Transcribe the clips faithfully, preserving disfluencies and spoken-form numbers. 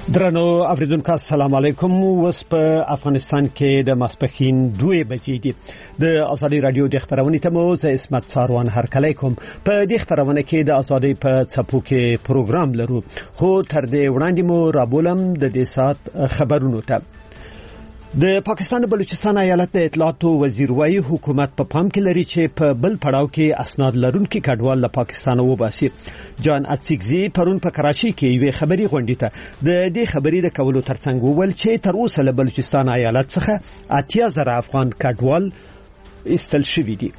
درنو اوریدونکو السلام علیکم. اوس په افغانستان کې د ماسپښین دوه بجې دي. د ازادي رادیو د خبرونې ته مو زه اسمت ساروان هرکلی کوم. په دې خبرونه کې د ازادي په څپو کې پروګرام لرو، خو تر دې وړاندې مو رابولم د دې سات خبرونو ته. د پاکستان بلوچستان ایالت د اطلاعاتو وزیر وايي حکومت په پام کې لري چې په بل پړاو کې اسناد لرونکي کډوال له پاکستان وباسي. جان اتسیکزي پرون په کراچي کې یوه خبري غونډې ته د دې خبرې د کولو ترڅنګ وویل چې تر اوسه له بلوچستان ایالت څخه اتیا زره افغان کډوال استل شوي دي.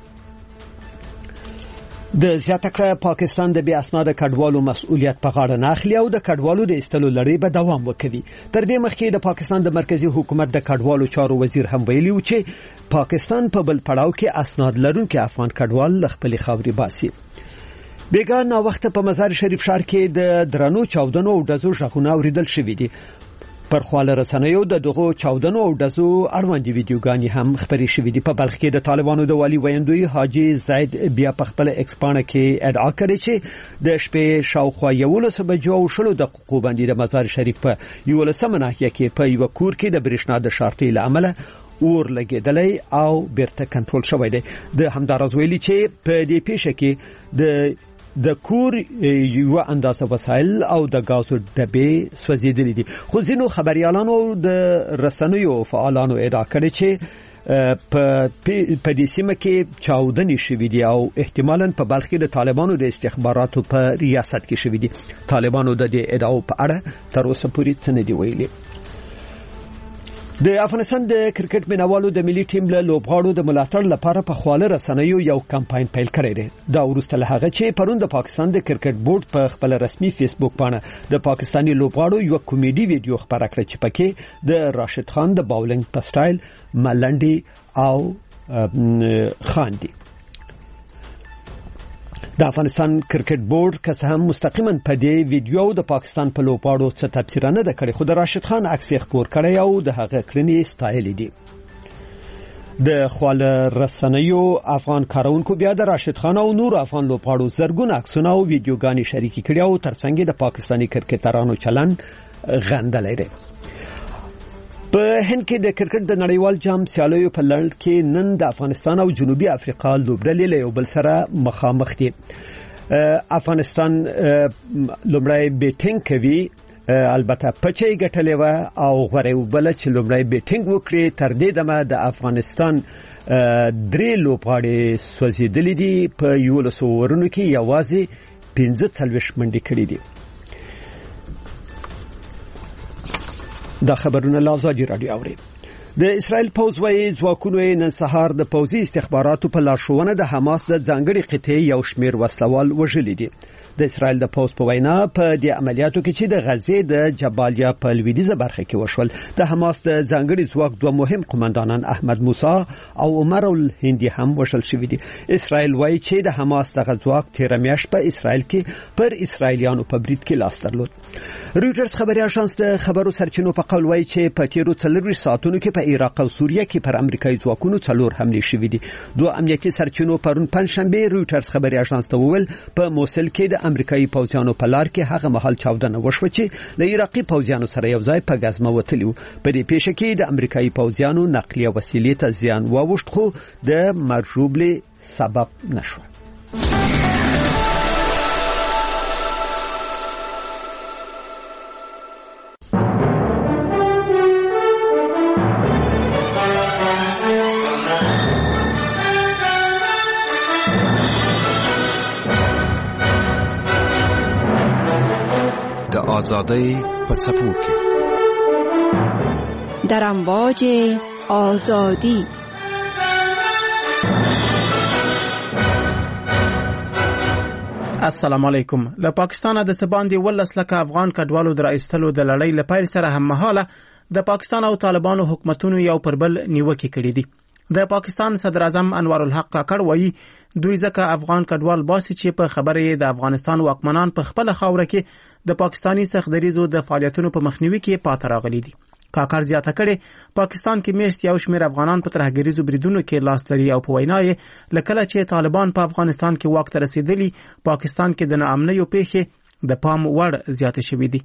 د زیاته کړه پاکستان د بیا اسناد کډوالو مسؤلیت په غاړه نه اخلي او د کډوالو د استلو لړۍ به دوام وکړي. تر دې مخکې د پاکستان د مرکزی حکومت د کډوالو چارو وزیر هم ویلي و چې پاکستان په بل پړاو کې اسناد لرونکي افغان کډوال له خپلې خاورې باسي. بیګا نا وخت په مزار شریف ښار کې د درنو چاودنو او ډزو ژغونه اوریدل شوې دي. پر خواله رسنیو د دغو چاودنو او ډزو اړوند ویډیوګانې هم خبرې شوې دي. په بلخ کې د طالبانو د والی ویندوی حاجی زید بیا په خپل ایکس پاڼه کې ادعا کړې چې د شپې شاوخوا یولس بجو او شلو دقیقو باندې د مزار شریف په یولسمه ناحیه کې په یو کور کې د برېښنا د شارټۍ له امله اور لګیدلی او بیرته کنټرول شوی دی. د همدارز ویلي چې په دې پیښه کې د د کور یو اندازه وسایل او د غازو ډبې سوځېدلې دي. خو ځینو خبريالانو د رسنیو فعالانو ادعا کړې چې په دې سیمه کې چاودنې شوې دي او احتمالاً په بلخ کې د طالبانو د استخباراتو په ریاست کې شوې دي. طالبانو د دې ادعاو په اړه تر اوسه پورې څه نه دي ویلي. د افغانستان د کرکټ مینوالو د ملي ټیم له لوبغاړو د ملاتړ لپاره په خواله رسنیو یو کمپاین پیل کړی دی. دا وروسته له هغه چې پرون د پاکستان د کرکټ بورډ په خپل رسمي فیسبوک باندې د پاکستاني لوبغاړو یو کمیډي ویډیو خبره کړه چې پکې د راشد خان د باولینګ په سټایل ملنډي او خاندي. د افغانستان کرکټ بورډ که هم مستقیما په دې ویډیو د پاکستان په لوبغاړو څه تفسیر نه ده کړی، خو د راشد خان عکس خپور کړی او د هغه کړنې ستایل دي. د خواله رسنیو افغان کارونکو بیا د راشد خان او نور افغان لوبغاړو زرګونه عکسونه او ویډیوګانې شریکې کړي او ترڅنګ د پاکستاني کرکټرانو چلن غندلی دی. په هند کې د کرکټ د نړیوال جام سیالیو په لړ کې نن د افغانستان او جنوبي افریقا لوبډلې له یو بل سره مخامخ دي. افغانستان لومړی بیټینګ کوي، البته پچې ګټلې و او غوړې وبله چې لومړی بیټینګ وکړي. تر دې دمه د افغانستان درې لوبغاړي سوځېدلې دي. په یولسو اورونو کې یوازې پنځه څلوېښت منډې کړې دي. دا خبرونه له ازادي رادیو اوري. د اسرائیل پوځ وايي ځواکونو نن سهار د پوځي استخباراتو په لارښوونه د حماس د ځانګړي قطعې یو شمېر وسلوال وژلي دي. د اسرائیل د پوځ په وینا په دې عملیاتو کې چې د غزې د جبالیا په لویدیځه برخه کې وشول، د حماس د ځانګړي ځواک دوه مهم قومندانان احمد موسی او عمر الهندي هم وژل شوي دي. اسرائیل وايي چې د حماس دغه ځواک تیر میاشت په اسرائیل کې پر اسرائیلیانو په برید کې لاس درلود. رویټرز خبري اژانس د خبرو سرچینو په قول وايي چې په تیرو څلورویشت ساعتونو کې په عراق او سوریه کې پر امریکایي ځواکونو څلور حملې شوې دي. دوه امنیتي سرچینو پرون پنځشنبه رویټرز خبري اژانس ته وویل په موصل کې د امریکایي پوځیانو په لار کې هغه مهال چاودنه وشوه چې له عراقي پوځیانو سره یو ځای په غزمه وتلی و. په دې پیښه کې د امریکایي پوځیانو نقلیه وسیلې ته زیان واوښت، خو د مرګ ژوبلې سبب نشو. آزادی په څپو کې در امواج آزادی. السلام علیکم. له پاکستانه د سباندې ولس لکه افغان کډوالو در ایستلو د لړۍ لپاره سره هم مهاله د پاکستان او طالبانو حکومتونو یو پر بل نیوکې کړې دي. د پاکستان صدر اعظم انوار الحق کاکړ وایي دوی ځکه افغان کډوال باسي چې په خبره د افغانستان واکمنان په خپل خاوره کې د پاکستانی سختدریزو د فعالیتونو په مخنیوي کې پاتې راغلي دي. کاکړ زیاته کړي پاکستان کې میشت یو شمېر افغانان په ترهګریزو بریدونو کې لاس لري او په وینا یې لکه چې طالبان په افغانستان کې واک ته رسیدلی، پاکستان کې د ناامنۍ پیښې د پام وړ زیات شوې دي.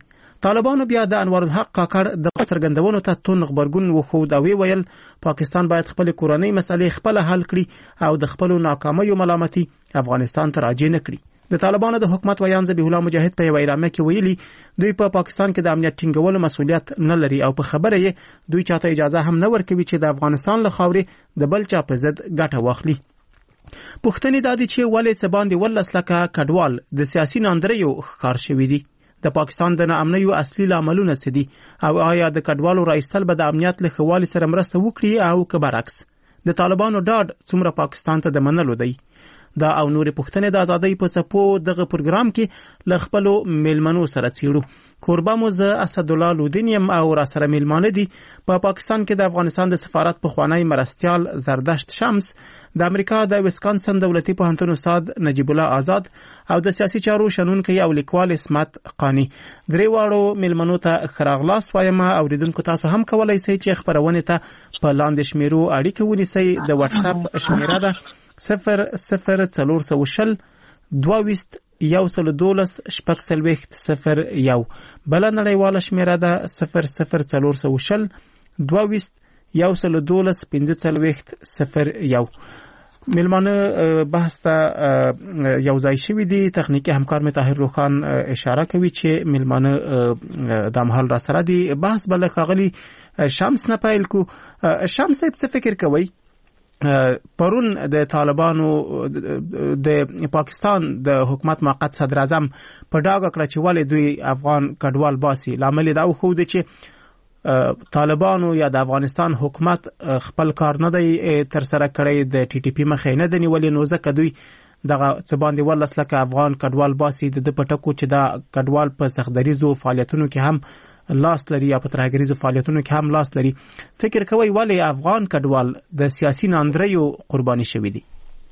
طالبانو بیا د انوار الحق کاکړ د څرګندونو ته تون خبرګون وخود او ویل پاکستان باید خپل کورنۍ مسلې خپل حل کړي او د خپل ناکامیو ملامتي افغانستان ته راجع نه کړي. د طالبانو د حکومت ویان ذبیح الله مجاهد په اعلامیه کې ویلي دوی په پا پاکستان کې د امنیت ټینګولو مسؤلیت نه لري او په خبره یې دوی چاته اجازه هم نه ورکوي چې د افغانستان له خاورې د بل چا په ضد ګټه واخلي. پوښتنې دا دي چې ولې څه باندې ولس لکه کډوال د سیاسي ناندریو ښکار شوي دي؟ د پاکستان د ناامنیو اصلي لاملونه څه دي او آیا د کډوالو راایستل به د امنیت له ښه والي سره مرسته وکړي او که برعکس؟ د طالبانو ډاډ څومره پاکستان ته د منلو دی؟ دا او نورې پوښتنې د ازادۍ په څپو دغه پروګرام کې له خپلو میلمنو سره څیړو. کوربه مو زه اسدالله لودین یم او را سره میلمانه دي په پا پاکستان کې د افغانستان د سفارت پخوانی مرستیال زردشت شمس، د امریکا د ویسکانسن دولتي پوهنتون استاد نجیب الله آزاد او د سیاسي چارو شنونکی او لیکوال اسمت قانی. درې واړو میلمنو ته ښه راغلاست وایم. اوریدونکو تاسو هم کولی شئ چې خپرونې ته په لاندې شمیرو اړیکه ونیسئ. د واتس اپ شمیره ده صفر صفر څلور سوه شل دوه ویشت یو سل دولس شپږ څلوېښت صفر یو. بله نړیواله شمیره ده صفر صفر څلور سوه شل دوه ویشت یو سل دولس پنځه څلوېښت صفر یو. میلمانه بحث ته یو ځای شوي دي. تخنیکي همکار مې طاهر روخان اشاره کوي چې میلمانه د مهال را سره دي. بحث به له ښاغلي شمس نه پیل کو. شمس صاحب څه فکر کوئ؟ پرون د طالبانو د پاکستان د حکومت موقت صدر اعظم په ډاګه کړه چې ولې دوی افغان کډوال باسي. لامل دا وښود چې طالبانو یا د افغانستان حکومت خپل کار نه دی تر سره کړی، د ټي ټي پی مخې نه دی نیولې، نو ځکه دوی دغه څه باندې ولس لکه افغان کډوال باسي. د په ټکو چې دا کډوال په سختدریزو فعالیتونو کې هم لاس لري یا په ترهګریزو فعالیتونو کې هم لاس لري. فکر کوئ ولې افغان کډوال د سیاسي ناندریو قرباني شوي دي؟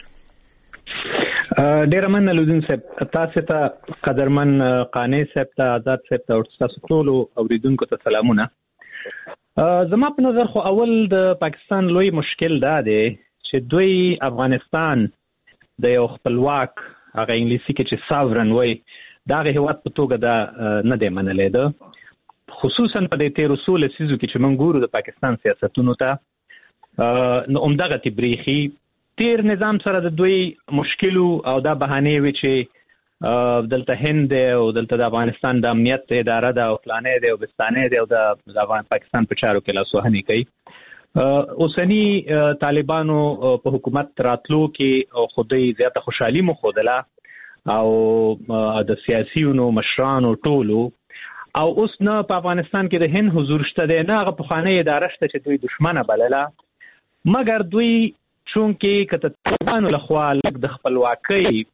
ډیره مننه لودین صاحب، تاسو ته قدرمن قانع صاحب ته آزاد صاحب ته او تاسو ټول اوریدونکو ته سلامونه. زما په نظر خو اول د پاکستان لوی مشکل دا دی چې دوی افغانستان د یو خپلواک هغه انګلیسي کې چې ساورن وای دغه هیواد په توګه دا نه دی منلی ده، خصوصا په دې تیرو څو لسیزو کې چې موږ ګورو د پاکستان سیاستونو ته نو همدغه تبریخي تیر نظام سره د دوی مشکلو او دا بهانې وي چې دلته هند او دلته د افغانستان د امنیت اداره ده او فلانې ده او بستانې ده او د افغان پاکستان په چارو کې لاسوهنې کوي. اوسنی طالبانو په حکومت راتلو کې خودی زیاته خوشحالي مخودله او د سیاسيونو مشرانو ټولو او اوس نه په افغانستان کې د هند حضور شته دی، نه هغه پخوانی اداره شته چې دوی دشمنه بلله، مګر دوی چونکې که د طالبانو لخوا لږ د خپلواکۍ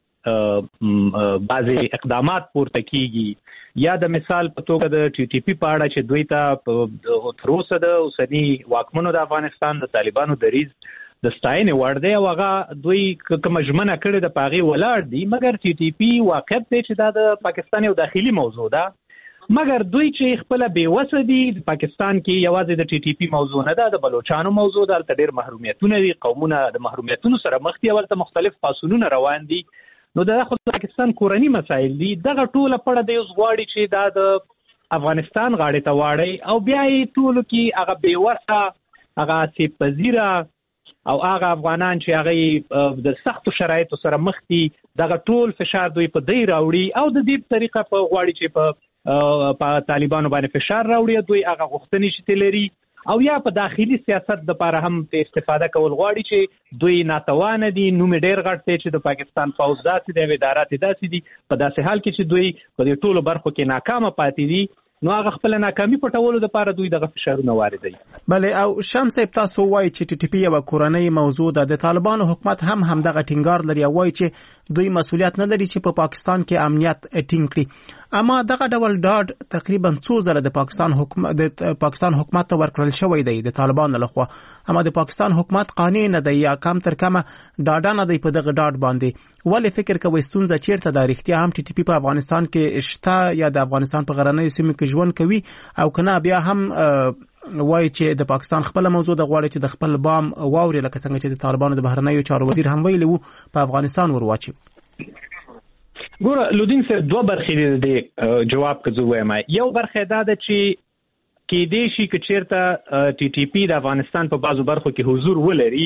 بعضې اقدامات پورته کیږي یا د مثال په توګه د ټي ټي پی په اړه چې دوی ته تر اوسه د اوسني واکمنو د افغانستان د طالبانو دریځ د ستاینې وړ دی او هغه دوی کومه ژمنه کړې ده په هغې ولاړ دي، مګر ټي ټي پی واقعیت دی چې دا د پاکستان یو داخلي موضوع ده. مګر دوی چې خپل بیوسه دي پاکستان کې یوازې د ټي ټي پی موضوع نه ده، د بلوچستانو موضوع ده، هلته ډېر محرومیتونه دي، قومونه د محرومیتونو سره مخ دي، هلته مختلف پاڅونونه روان دي، نو دا خو د پاکستان کورني مسایل دي. دغه ټوله پړه دی اوس غواړي چې دا د افغانستان غاړې ته واړی او بیا یې ټولو کې هغه بیوسه هغه آسیب پذیره او هغه افغانان چې هغه د سختو شرایطو سره مخ دي دغه ټول فشار دوی په دی راوړي او د دې په طریقه په غواړي چې په په طالبانو باندې فشار راوړي، دوی هغه غوښتنې چې لري او یا په داخلي سیاست د لپاره هم استفاده کول غواړي چې دوی ناتوانه دي، نوم ډېر غټ دی چې د پاکستان پوځ داسې دی او ادارات داسې دي، په داسې حال کې چې دوی په دې ټولو برخو کې ناکامه پاتې دي، نو هغه خپل ناکامي پټولو لپاره دوی دغه فشارونه واردوي. بله او شمس صاحب تاسو وایي چې ټي ټي پی یو کورنۍ موضوع ده، د طالبانو حکومت هم هم دغه ټینګار لري او وایي چې دوی مسؤلیت نه لري چې په پا پاکستان کې امنیت ټینګ کړي، اما دغه ډول ډاډ تقریبا څو ځله د پاکستان حکومت د پاکستان حکومت ته ورکړل شوی دی د طالبانو لخوا، اما د پاکستان حکومت قانع نه دی یا کم تر کمه ډاډه نه دی په دغه ډاډ باندې. ولې فکر کوئ ستونزه چیرته ده؟ رښتیا هم ټي ټي پی په افغانستان کې شته یا د افغانستان په غرنیو سیمو کې ژوند کوي او کنه بیا هم وایي چې د پاکستان خپل موضوع د غواړي چې د خپل بام واوري لکه څنګه چې د طالبانو د بهرنیو چارو وزیر هم ویلي وو په افغانستان ورواچي؟ ګوره لودین سره دوه برخې دي جواب که زه وایم. یو برخه دا ده چې کې دې شي که چیرته ټي ټي پی د افغانستان په بعضو برخو کې حضور ولري،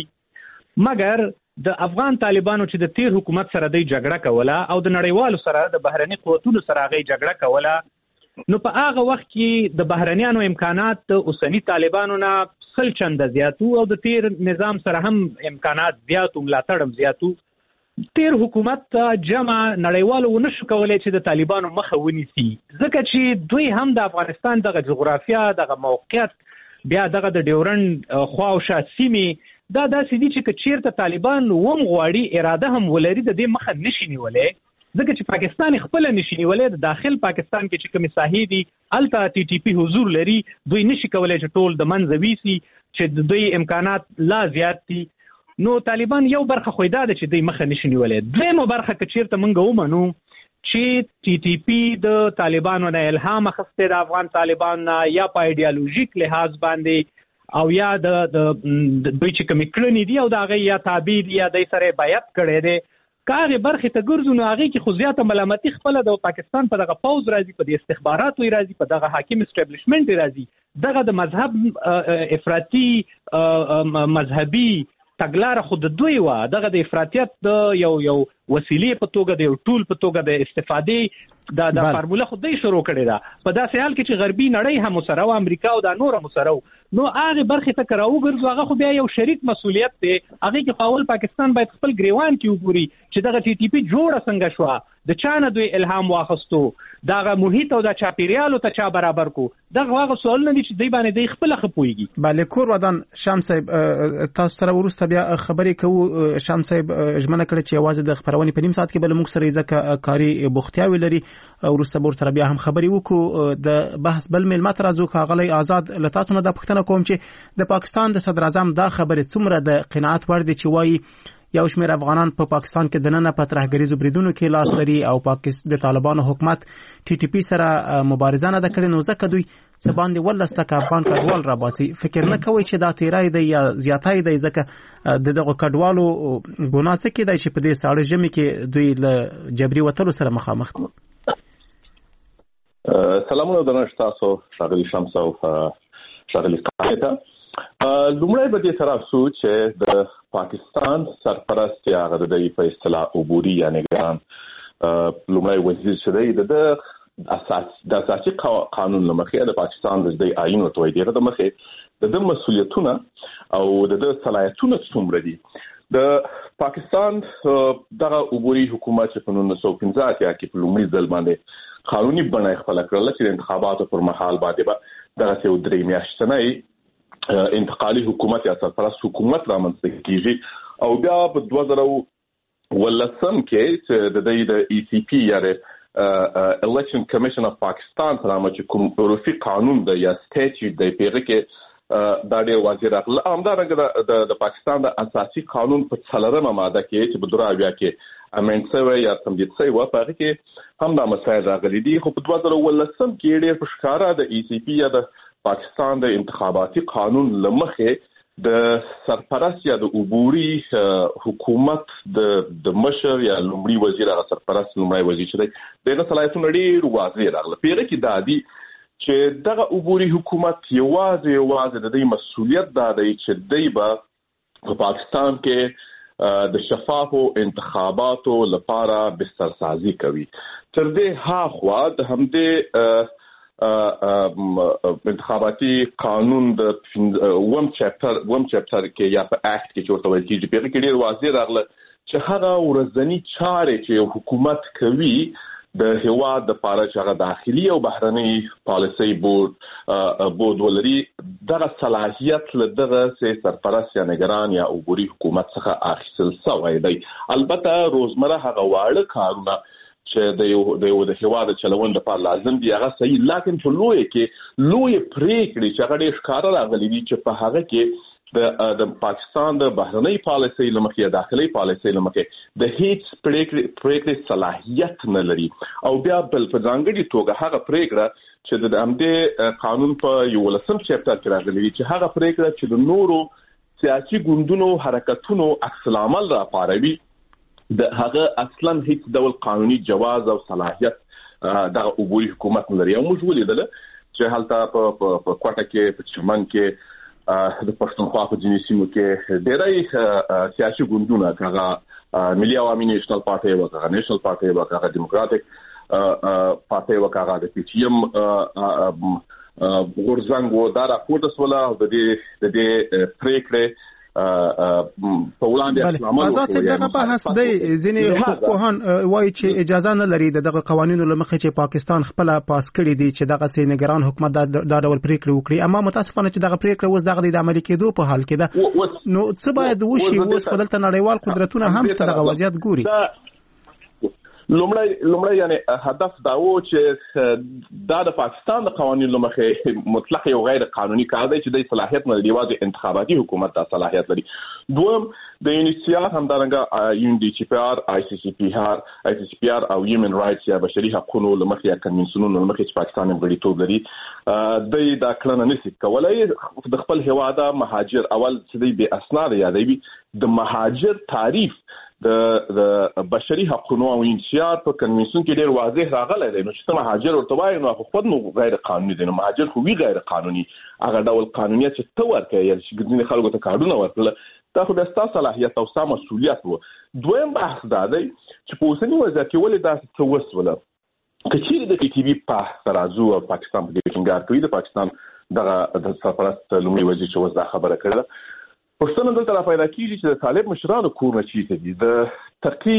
مګر د افغان طالبانو چې د تیر حکومت سره د جګړه کوله او د نړیوالو سره د بهرني قوتونو سره غي جګړه کوله، نو په هغه وخت کې د بهرنیانو امکانات د اوسنی طالبانو نه سل چنده زیاتو او د تیر نظام سره هم امکانات زیاتو، ملاتړ هم زیاتو. تیر حکومت جمع نړیوالو ونشو کولای چې د طالبانو مخه ونیسي، ځکه چې دوی هم د افغانستان دغه جغرافیا، دغه موقعیت، بیا دغه د ډیورنډ خواوشا سیمې دا داسې دي چې که چیرته طالبان وم غواړي اراده هم ولري د دې مخه نشي نیولی، ځکه چې پاکستان خپل نشي نیولی. د داخل پاکستان کې چې کومې ساحې دي الته ټي ټي پی حضور لري، دوی نشي کولای چې ټول د منځه ویسي چې د دوی امکانات لا زیات دي. نو طالبان یو برخه خو دا ده چې دوی مخه نشي نیولی. دویمه برخه که چیرته موږ ومنو چې ټي ټي پی د طالبانو نه الهام اخیستی د افغان طالبان نه، یا په ایډیالوژیک لحاظ باندې او یا د دوی چې کومې کړنې دي او د هغې یا تابع دي یا دوی سره بیعت کړی دی، که هغې برخې ته ګرځو نو هغې کې خو زیاته ملامتي خپله د پاکستان په دغه پوځ راځي، په د استخباراتو یې راځي، په دغه حاکم اسټابلیشمنټ یې راځي. دغه د مذهب افراطي مذهبي تګلاره خو د دوی وه، دغه د افراطیت د یو یو وسیلې په توګه د یو ټول په توګه د استفادې دا د فارموله خو دوی شروع کړې ده په داسې حال کې چې غربي نړۍ هم سره او امریکا او دا نور هم سره. نو هغه برخې ته که راوګرځو هغه خو بیا یو شریک مسؤلیت دی. هغې کې خو اول پاکستان باید خپل ګریوان کې وګوري چې دغه ټي ټي پی جوړه څنګه شوه، د چا نه دوی الهام واخیستو، دغه محیط او د چاپیریالو ته چا برابر کو. دغه هغه سوالونه دي چې دوی باندې دوی خپله ښه پوهېږي. بله کور ودان شام صاحب تاسو سره وروسته بیا خبرې کوو. شام صاحب ژمنه کړې چې یوازې د خپرونې په نیم ساعت کې به له موږ سره ځکه کاري بوختیاوې لري، وروسته به ورسره بیا هم خبرې وکړو. د بحث بل میلمه ته راځو. ښاغلی آزاد، له تاسو نه دا پوښتنه کوم چې د پاکستان د صدر اعظم دا خبرې څومره د قناعت وړ دي چې وایي یو شمېر افغانان په پا پاکستان کې دننه په ترهګریزو بریدونو کې لاس لري او د طالبانو حکومت ټي ټي پی سره مبارزه نه ده کړې، نو ځکه دوی څه باندې ولس لکه افغان کډوال راباسي. فکر نه کوئ چې دا تیری دی یا زیاتی دی، ځکه د دغو کډوالو ګناه څه کېدای چې په دې ساړه ژمي کې دوی له جبري وتلو سره مخامخ دي؟ سلامونه درنښت تاسو ښاغلي شمس او ښاغلي قانع. لومړی به دې سره افسو چې د پاکستان سرپرست یا هغه د په اصطلاح عبوري یا نگران لومړی وزیر چې دی د اساس د اساسي قانون له مخې د پاکستان د آئین ورته وایي دغه د مخې د ده مسؤلیتونه او د ده صلاحیتونه څومره دي. د پاکستان دغه عبوري حکومت چې په نولس سوه پنځه اتیا کې په لومړي ځل باندې قانوني بڼه یې خپله کړله چې د انتخاباتو پر مهال باندې به دغسې یو درې میاشتنی انتقالي حکومت یا سرپرست حکومت رامنځته کیږي او بیا په دوه زره ولسم کې چې د دوی د ای سی پی یا د الیکشن کمیشن اف پاکستان په نامه چې کوم عرفي قانون دی یا سټیچوټ دی په هغه کې دا ډېر واضح راغله. همدارنګه د پاکستان د اساسي قانون په څلورمه ماده کې چې په دوه اویا کې امند شوی یا تمدید شوی و په هغه کې هم دا مسایل راغلي دي، خو په دوه زره ولسم کې ډېر په ښکاره د ای سی پی یا د پاکستان د انتخاباتي قانون لمخې د سرپرست یا د عبوري حکومت د د مشر یا لومړي وزیر هغه سرپرست لومړی وزیر چې دی دغه صلاحیتونه ډېر واضح راغله. په هغه کې دا دي چې دغه عبوري حکومت یوازې یوازې د دوی مسؤلیت دا دی چې دوی به په پاکستان کې د شفافو انتخاباتو لپاره بسترسازي کوي. تر دې هاخوا د همدې انتخاباتي قانون د وم چپټر وم چپټر کې یا په اکټ کې چې ورته ویل کېږي په کې ډېر واضح راغله چې هغه ورځنی چارې چې حکومت کوي د هیواد د پاره چې هغه داخلي او بهرني پالیسي بورډ بورډ ولري دغه صلاحیت له دغه سرپرست یا نگران یا عبوري حکومت څخه اخیستل شوی دی. البته روزمره هغه واړه کارونه چې د یو د یو د هیواد چلون لپاره لازم دي هغه صحیح، لیکن په لوی کې لوی پریکړې چې هغه ډېر ښکاره راغلي دي چې په هغه کې د د پاکستان د بهرنۍ پالیسۍ له مخې یا داخلي پالیسۍ له مخې د هیڅ پریکړې پریکړې صلاحیت نه لري او بیا بل په ځانګړي توګه هغه پریکړه چې د همدې قانون په یولسم چپټر کې راغلي دي چې هغه پریکړه چې د نورو سیاسي ګوندونو حرکتونو عکس العمل راپاروي د هغه اصلا هیڅ ډول قانوني جواز او صلاحیت د عبوري حکومت نه لري. موږ ولیدل چې حالت په کوټه کې په چمن کې د پښتونخوا په ځینې سیمو کې ډېری سیاسي ګوندونه هغه ملي عوامي نېشنل پارټي او هغه نېشنل پارټي او هغه ډیموکراټک پارټي او هغه د پی ټی ایم ورزنګ و دا راپورټ وسوله د دې د دې پریکړه په وړاندې اسلام آزاد څه دغه بحث دی ځینې حقوقپوهان وایي چې اجازه نه لري دغه قوانینو لمخې چې پاکستان خپل پاس کړی دی چې دغه سي نگران حکومت دا ډول پریکړه وکړي، اما متاسفانه چې دغه پریکړه اوس دغه د عملي کېدو په حال کې ده. نو څه باید وشي اوس په دلته نړیوال قدرتونه هم دغه وضعیت ګوري؟ لومړی لومړی یعنی هدف دا و چې دا د پاکستان د قوانینو مخه مطلق یو غیر قانوني کار دی چې د صلاحیت نه دی واځي انتخاباتي حکومت د صلاحیت لري. دوم د یونیسیا همدارنګه یون ډي سي پی آر آی سی سی پی آر آی سی سی پی آر او هیومن رائټس یا بشري حقوقو لمخه یا کنوینسیونونو لمخه چې پاکستان غړیتوب لري د دا کلن نشي کولای د خپل هواده مهاجر اول چې دی به اسناد یادوي د مهاجر تعریف د د بشري حقوقو او انسیار په کنوینسیون کې ډېر واضح راغلی دی. نو چې مهاجر ورته وایي نو خو نو غیر قانوني دی، نو مهاجر خو وی غیر قانوني هغه ډول قانونیت چې تو ورکه یا چې ګډنی خلکو ته کارونه ورکړل دا خو د ستاسو صلاحیت او سم مسؤلیت وو. دویم بحث دا دی چې په اوسنی وضعیت کې ولې دا څه وسوله کچېر د ټي وي په ترازو او پاکستان په دې ټینګار کوي د پاکستان دغه د سرپرست لومړي وزیر چې وځه خبره کړله پښتون دلته را پیدا کیږي چې د طالب مشرانو کور نه چیته دي د تقی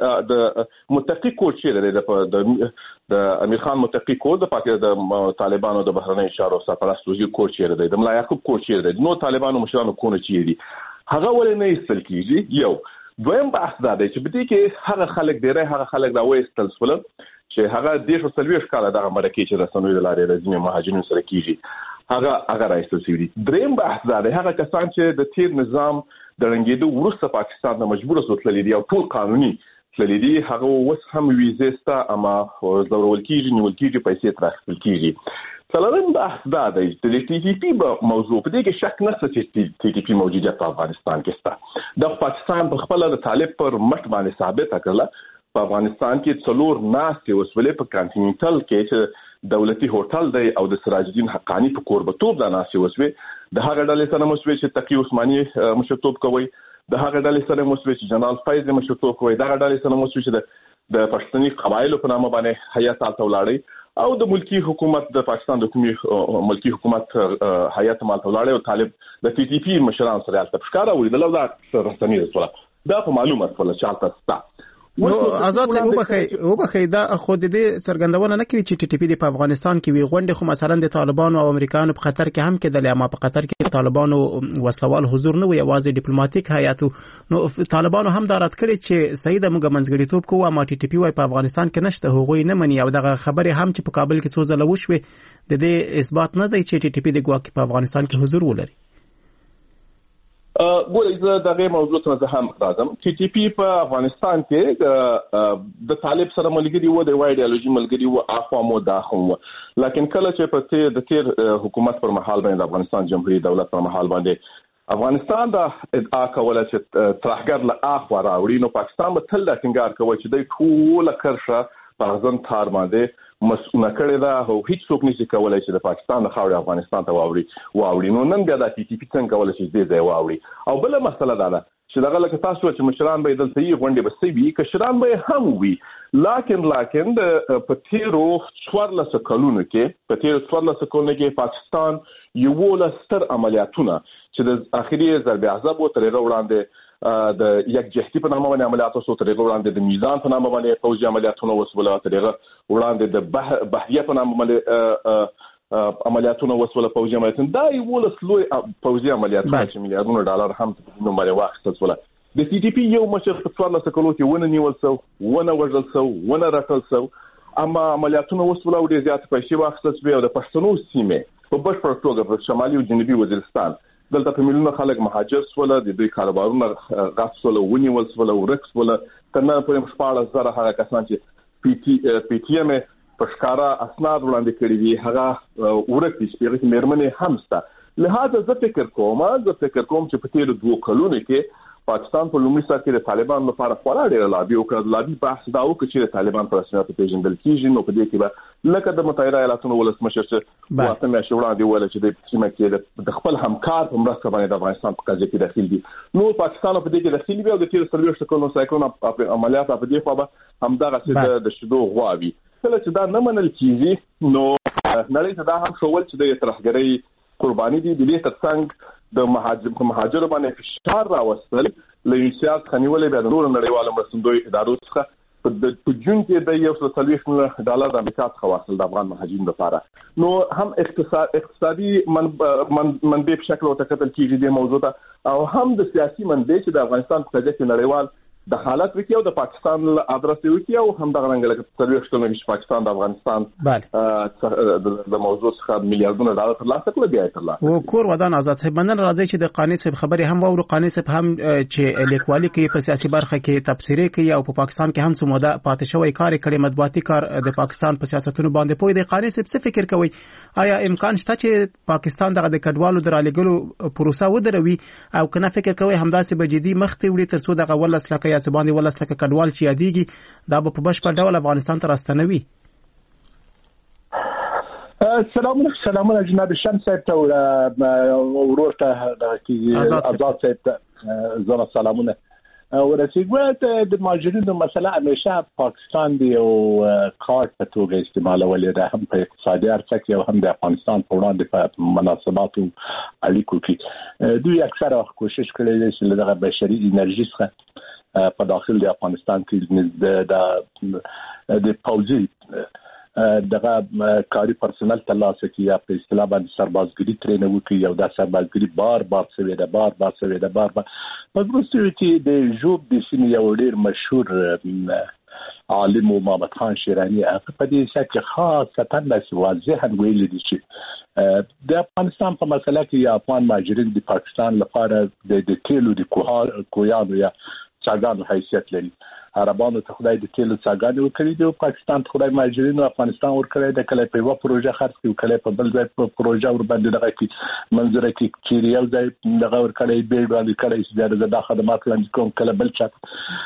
د متقی کور چې د د امیر خان متقی کور د پاکستان د طالبانو د بهرنی چارو سرپرست وزیر کور چې دی د ملا یعقوب کور چې دی نو طالبانو مشرانو کور نه چیته دي هغه ولې نه ایستل کیږي. یو دویم بحث دا دی چې بده کې هغه خلک ډیره هغه خلک دا وایستل سول چې هغه د دیش او سلويش کاله دغه مرکه چې رسنوي د لارې رزمي مهاجرینو سره کیږي هغه هغه راځي سوي. دریم بحث دا دی هغه کسان چې د تیر نظام د رنګېدو وروسته پاکستان د مجبور سوتلې دي او ټول قانوني تللې دي هغه اوس هم ویزه اما ضروري کیږي نیول کیږي پیسې ترخل کیږي. څلورم بحث دا دی چې د ټي ټي پی په موضوع په دې کې شک نشته چې ټي ټي پی موجودیت په افغانستان کې شته. د پاکستان په خپل د طالب پر مټ باندې ثابت کړل په افغانستان کې څلور ناستې وسولې په کانټیننټل کې چې دولتي هوټل دی او د سراج الدین حقانی په کوربتوب د ناستې وسوي د هغه ډلې سره مسوي چې تقی عثماني مشرتوب کوي د هغه ډلې سره مسوي چې جنرال فیض مشرتوب کوي د هغه ډلې سره مسوي چې د د پښتني قبایلو په نامه باندې هیئت تاسو ولاړی او د ملکی حکومت د پاکستان د حکومي ملکی حکومت هیئت مال ولاړی او طالب د ټي ټي پی مشران سره البته ښکارا ولیدل دا رسمي رسوله دا په معلومات ولا چالت ستا. نو آزاد او بخي او بخي دا خو د دې سرګندونه نه کوي چې ټي ټي پی په افغانستان کې وي غونډه خو مثلا د طالبانو او امریکایانو په خطر کې هم کېدل اما په قطر کې طالبانو وسلوال حضور نه وي یوازې ډیپلوماټیک هیئت. نو طالبانو هم دا رد کړی چې سید موږ منځګړیتوب کوو اما ټي ټي پی وايي په افغانستان کې نشته هغوی نه مني او دغه خبره هم چې په کابل کې څو ځله وشوي د دې اثبات نه دی چې ټي ټي پی د ګواکې په افغانستان کې حضور ولري. ګورې زه دغه موضوع ته زه هم راځم. ټي ټي پی په افغانستان کې د طالب سره ملګری و د وایډیالوژي ملګری و اخوا مو داخم و لکه کله چې په تیر د تیر حکومت پر مهال باندې افغانستان جمهوریت دولت پر مهال باندې افغانستان د ادعا کوله چې ترهګر له اخوا راوړي نو پاکستان به تل د ټینګار کوي چې د ټول کرشه په ځن تار باندې مسؤونه کړی دا او هیڅ څوک نشي کولای چې د پاکستان د خاورې افغانستان ته واوړي واوړي نو نن بیا د ټي ټي پی څنګه کولای شي دې ځای واوړي. او بل مسله دا ده چې دغه لکه تاسو چې مشران به دلته یې غونډې به سوي کشران به هم وي لکن لکن د پټیرو څوارلس کلونو کې پټیرو څوارلس کلونو کې پاکستان یو ولستر عملیاتونه چې د اخیری ضرب عذاب او ترغه وړاندې د یک جهتي په نامه باندې عملیات وسو ترغه وړاندې د میزان په نامه باندې فوجي عملیاتونه وسوله ترغه وړاندې د بحریه په نامه باندې عملیاتونه وسوله فوجي عملیاتونه دا یو ولسلوي فوجي عملیاتونه چې میلیارډونو ډالر هم په نوم باندې واخیستل وسوله. د ټي ټي پی یو مشر په څوارلس کلونو کې ونه نیول سو ونه وژل سو ونه رټل سو اما عملیاتونه وسوله او ډېر زیات پیسې واخیستل شوې او د پښتنو سیمې په بشپړ توګه په شمالي او جنوبي وزیرستان دلته په ملیونو خلک مهاجر سول د دوی کاروبارونه غصب سول ونیول سول ورک سول تنه په شپاړس زره هغه کسان چې پی ټي پی ټي ایم په ښکارا اسناد وړاندې کړی دي هغه ورک دي چې مېرمنې هم ستا. لهدا زه فکر کوم زه فکر کوم چې په تیر دوه کلونو کې پاکستان په لومړي سر کې د طالبان لپاره خورا ډېر لابي وکړ. لابي بحث دا وکړ چې د طالبان په رسمیت پیژندل کیږي، نو په دې کې به لکه د متحده ایالاتونو ولسمشر چې واته مې شوړان دی ول چې د سیمه کې د خپل همکار په مرسته باندې د افغانستان په قضیه کې داخل دي. نو پاکستان په دې کې داخل دی او د تیر سرویشت کولو سایکلون عملیات په دې خو به همدغه څه د شدو غواوي. کله چې دا نه منل کیږي نو نړۍ ته دا هم شول چې د ترهګرۍ قرباني دي. د دې ترڅنګ د مهاجر مهاجر باندې فشار راوستل لږ سیاست خنیولې به د نور نړیوالو مرستندوی ادارو څخه په جون کې د یو څو څلوېښت ډالر د امریکا څخه واصل د افغان مهاجرینو لپاره. نو هم اقتصاد اقتصادي منبع په شکل وتکتل کیږي د موضوع ته، او هم د سیاسي منبع چې د افغانستان په ځای کې نړیوال د حالت وکي او د پاکستان ادرس وکي، او هم د غننګل څلوېښت کلونه چې پاکستان د افغانستان د موضوع څخه میلیارډونه ډالر ترلاسه کړل بیا ترلاسه. او کور ودان آزاد صاحب مننه راځي چې د قانی صاحب خبري هم او قانی صاحب هم چې لیکوالي کوي په سیاسي برخه کې تبصره کوي او په پاکستان کې هم سموده پاتې شوی کار کړي مطبوعاتي کار د پاکستان په سیاستونو باندې پوي. د قانی صاحب څه فکر کوي؟ آیا امکان شته چې پاکستان دغه د کډوالو درالګلو پروسه ودروي او کنه فکر کوي همداسې به جدي مخ ته وړي ترڅو دغه ولس لکه یا باندې ولس لکه کډوال چې یادېږي دا په بشپړ ډول افغانستان ته راستنوي؟ سلامونه سلامونه جناب شمس صاحب ته ورور ته آزاد صاحب ته زما سلامونه ورسېږي. د مهاجرینو مسله همیشه پاکستان دی او کارت په توګه استعمالولې ده، هم په اقتصادي ارڅ کې او هم د افغانستان په وړاندې په مناسباتو اړیکو کې دوی اکثره وخت کوشش کړی دی چې دغه بشري انرژي څخه په داخل د افغانستان کې د د پوځي دغه کاری پرسنل ترلاسه کړي یا په اصطلاح باندې سربازګري ترېنه وکړي، او دا سربازګري بار بار شوې ده بار بار شوې ده بار بار په وروستیو کې د ژوب د سیمې یو ډېر مشهور عالم محمد خان شیرانی هغه په دې ځای کې خاصه تاسو واضحاً ویلي دي چې د افغانستان په مسله کې افغان مهاجرین د پاکستان لپاره د تیلو د کوهانو یا څاګانو حیثیت لري. عربانو ته خدای د تیلو څاګانې ورکړي دي او پاکستان ته خدای مهاجرینو افغانستان ورکړي د کله په یو پروژه خرڅ کړي کله په بل ځای په پروژه ور باندې دغه کې منځره کې چې یو ځای دغه ورکړي بیل باندې کړي چې د خدمات لاندې کوم کله بل چا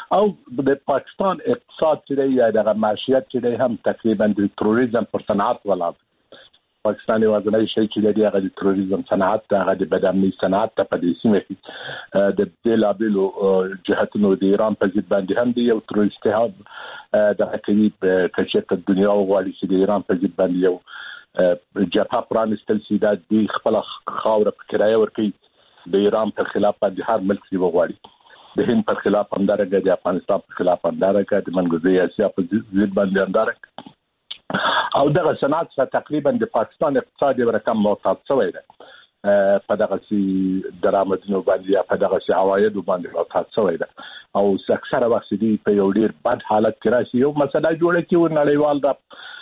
او د پاکستان اقتصاد چې یا دغه معیشت چې هم تقریبا د تروریزم پر صنعت ولاړ. پاکستان یو ځای شي چې د هغه د تروریزم صنعت د هغه د بدامني صنعت ته په دې سیمه کې د بلابلو جهاتونو د ایران په ضد باندې هم دی یو تروریستي د کوي چې د دنیا غواړي چې د ایران په ضد باندې یو جبهه پرانستل سي د خپل خاور په کرایه ورکړي د ایران په خلاف باندې هر ملک دی غواړي د هند په خلاف همدارنګه د افغانستان په خلاف همدارنګه د منګوزي اسیا په ضد باندې همدارنګه او دغه صنعت څخه تقریبا د پاکستان اقتصادي رقم محتاط شوی دی په دغه سي درآمدونو باندې یا په دغه سي عواید باندې محتاط شوی دی او اکثره وخت دی په یو ډیر بد حالت کې راشي. یو مسله جوړه کیو نړیوال دا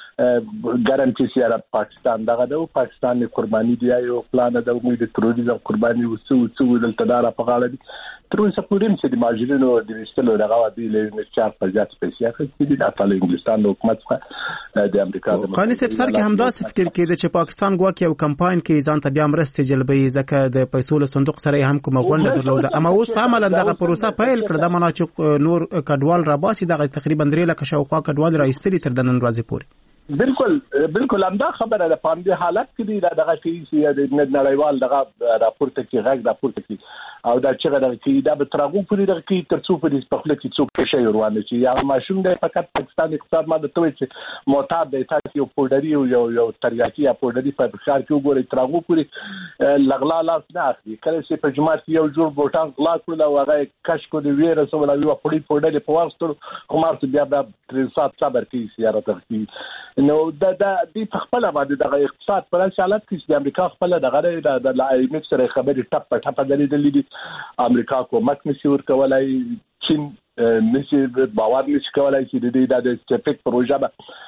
ګارانټي سره پاکستان دغه د پاکستان قرباني دی یو پلان د امید تروریزم قرباني وسو څو دلته دارا په غاړه دي تر اوسه پورې چې د ماجرینو د وشتلو دغه دی له چار په ځات پیسې اخیستي دي د افغان انګلستان حکومت څخه د امریکا د قانی صاحب سر کې همدا فکر کېده چې پاکستان ګواکې یو کمپاین کې ځان ته بیا مرستې جلبې ځکه د پیسو له صندوق سره هم کوم غونډه درلوده، اما اوس عملاً دغه پروسه پیل کړ د مناچق نور کډوال را باسي دغه تقریبا درې لک شاوخوا کډوال را ایستلي تر د نن ورځې پورې. بالکل بالکل همدا خبره ده. په دې حالت کې دی دغه چې د نړیوال دغه راپورته کې غږ راپورته کې او دا چې دغه کې دا به ترغو پوری دغه کې ترڅو په دې په خپل کې څوک شي روانه چې یا ماشوم د فقط پاکستان اقتصاد ماده توي چې معتاد دی تاسو یو پودري یو یو تریاکي یا پودري په بخار کې وګورئ ترغو پوری لغلا لاس نه اخلي کله چې په جماعت کې یو جوړ بوټان غلا کړل او هغه کش کو دی ویره سو ولا یو پوری پودري په واسطه کومار څه بیا د ترسات صبر کې سیاره ترکی نو دا د دې خپل باندې د اقتصاد پر حالت کې د امریکا خپل دغه د آی ایم ایف سره خبرې ټپ ټپ درېدلې دي. امریکا کومک نشي ورکولای، چین نشي باور نشي کولای چې د دې د سټیپک پروژه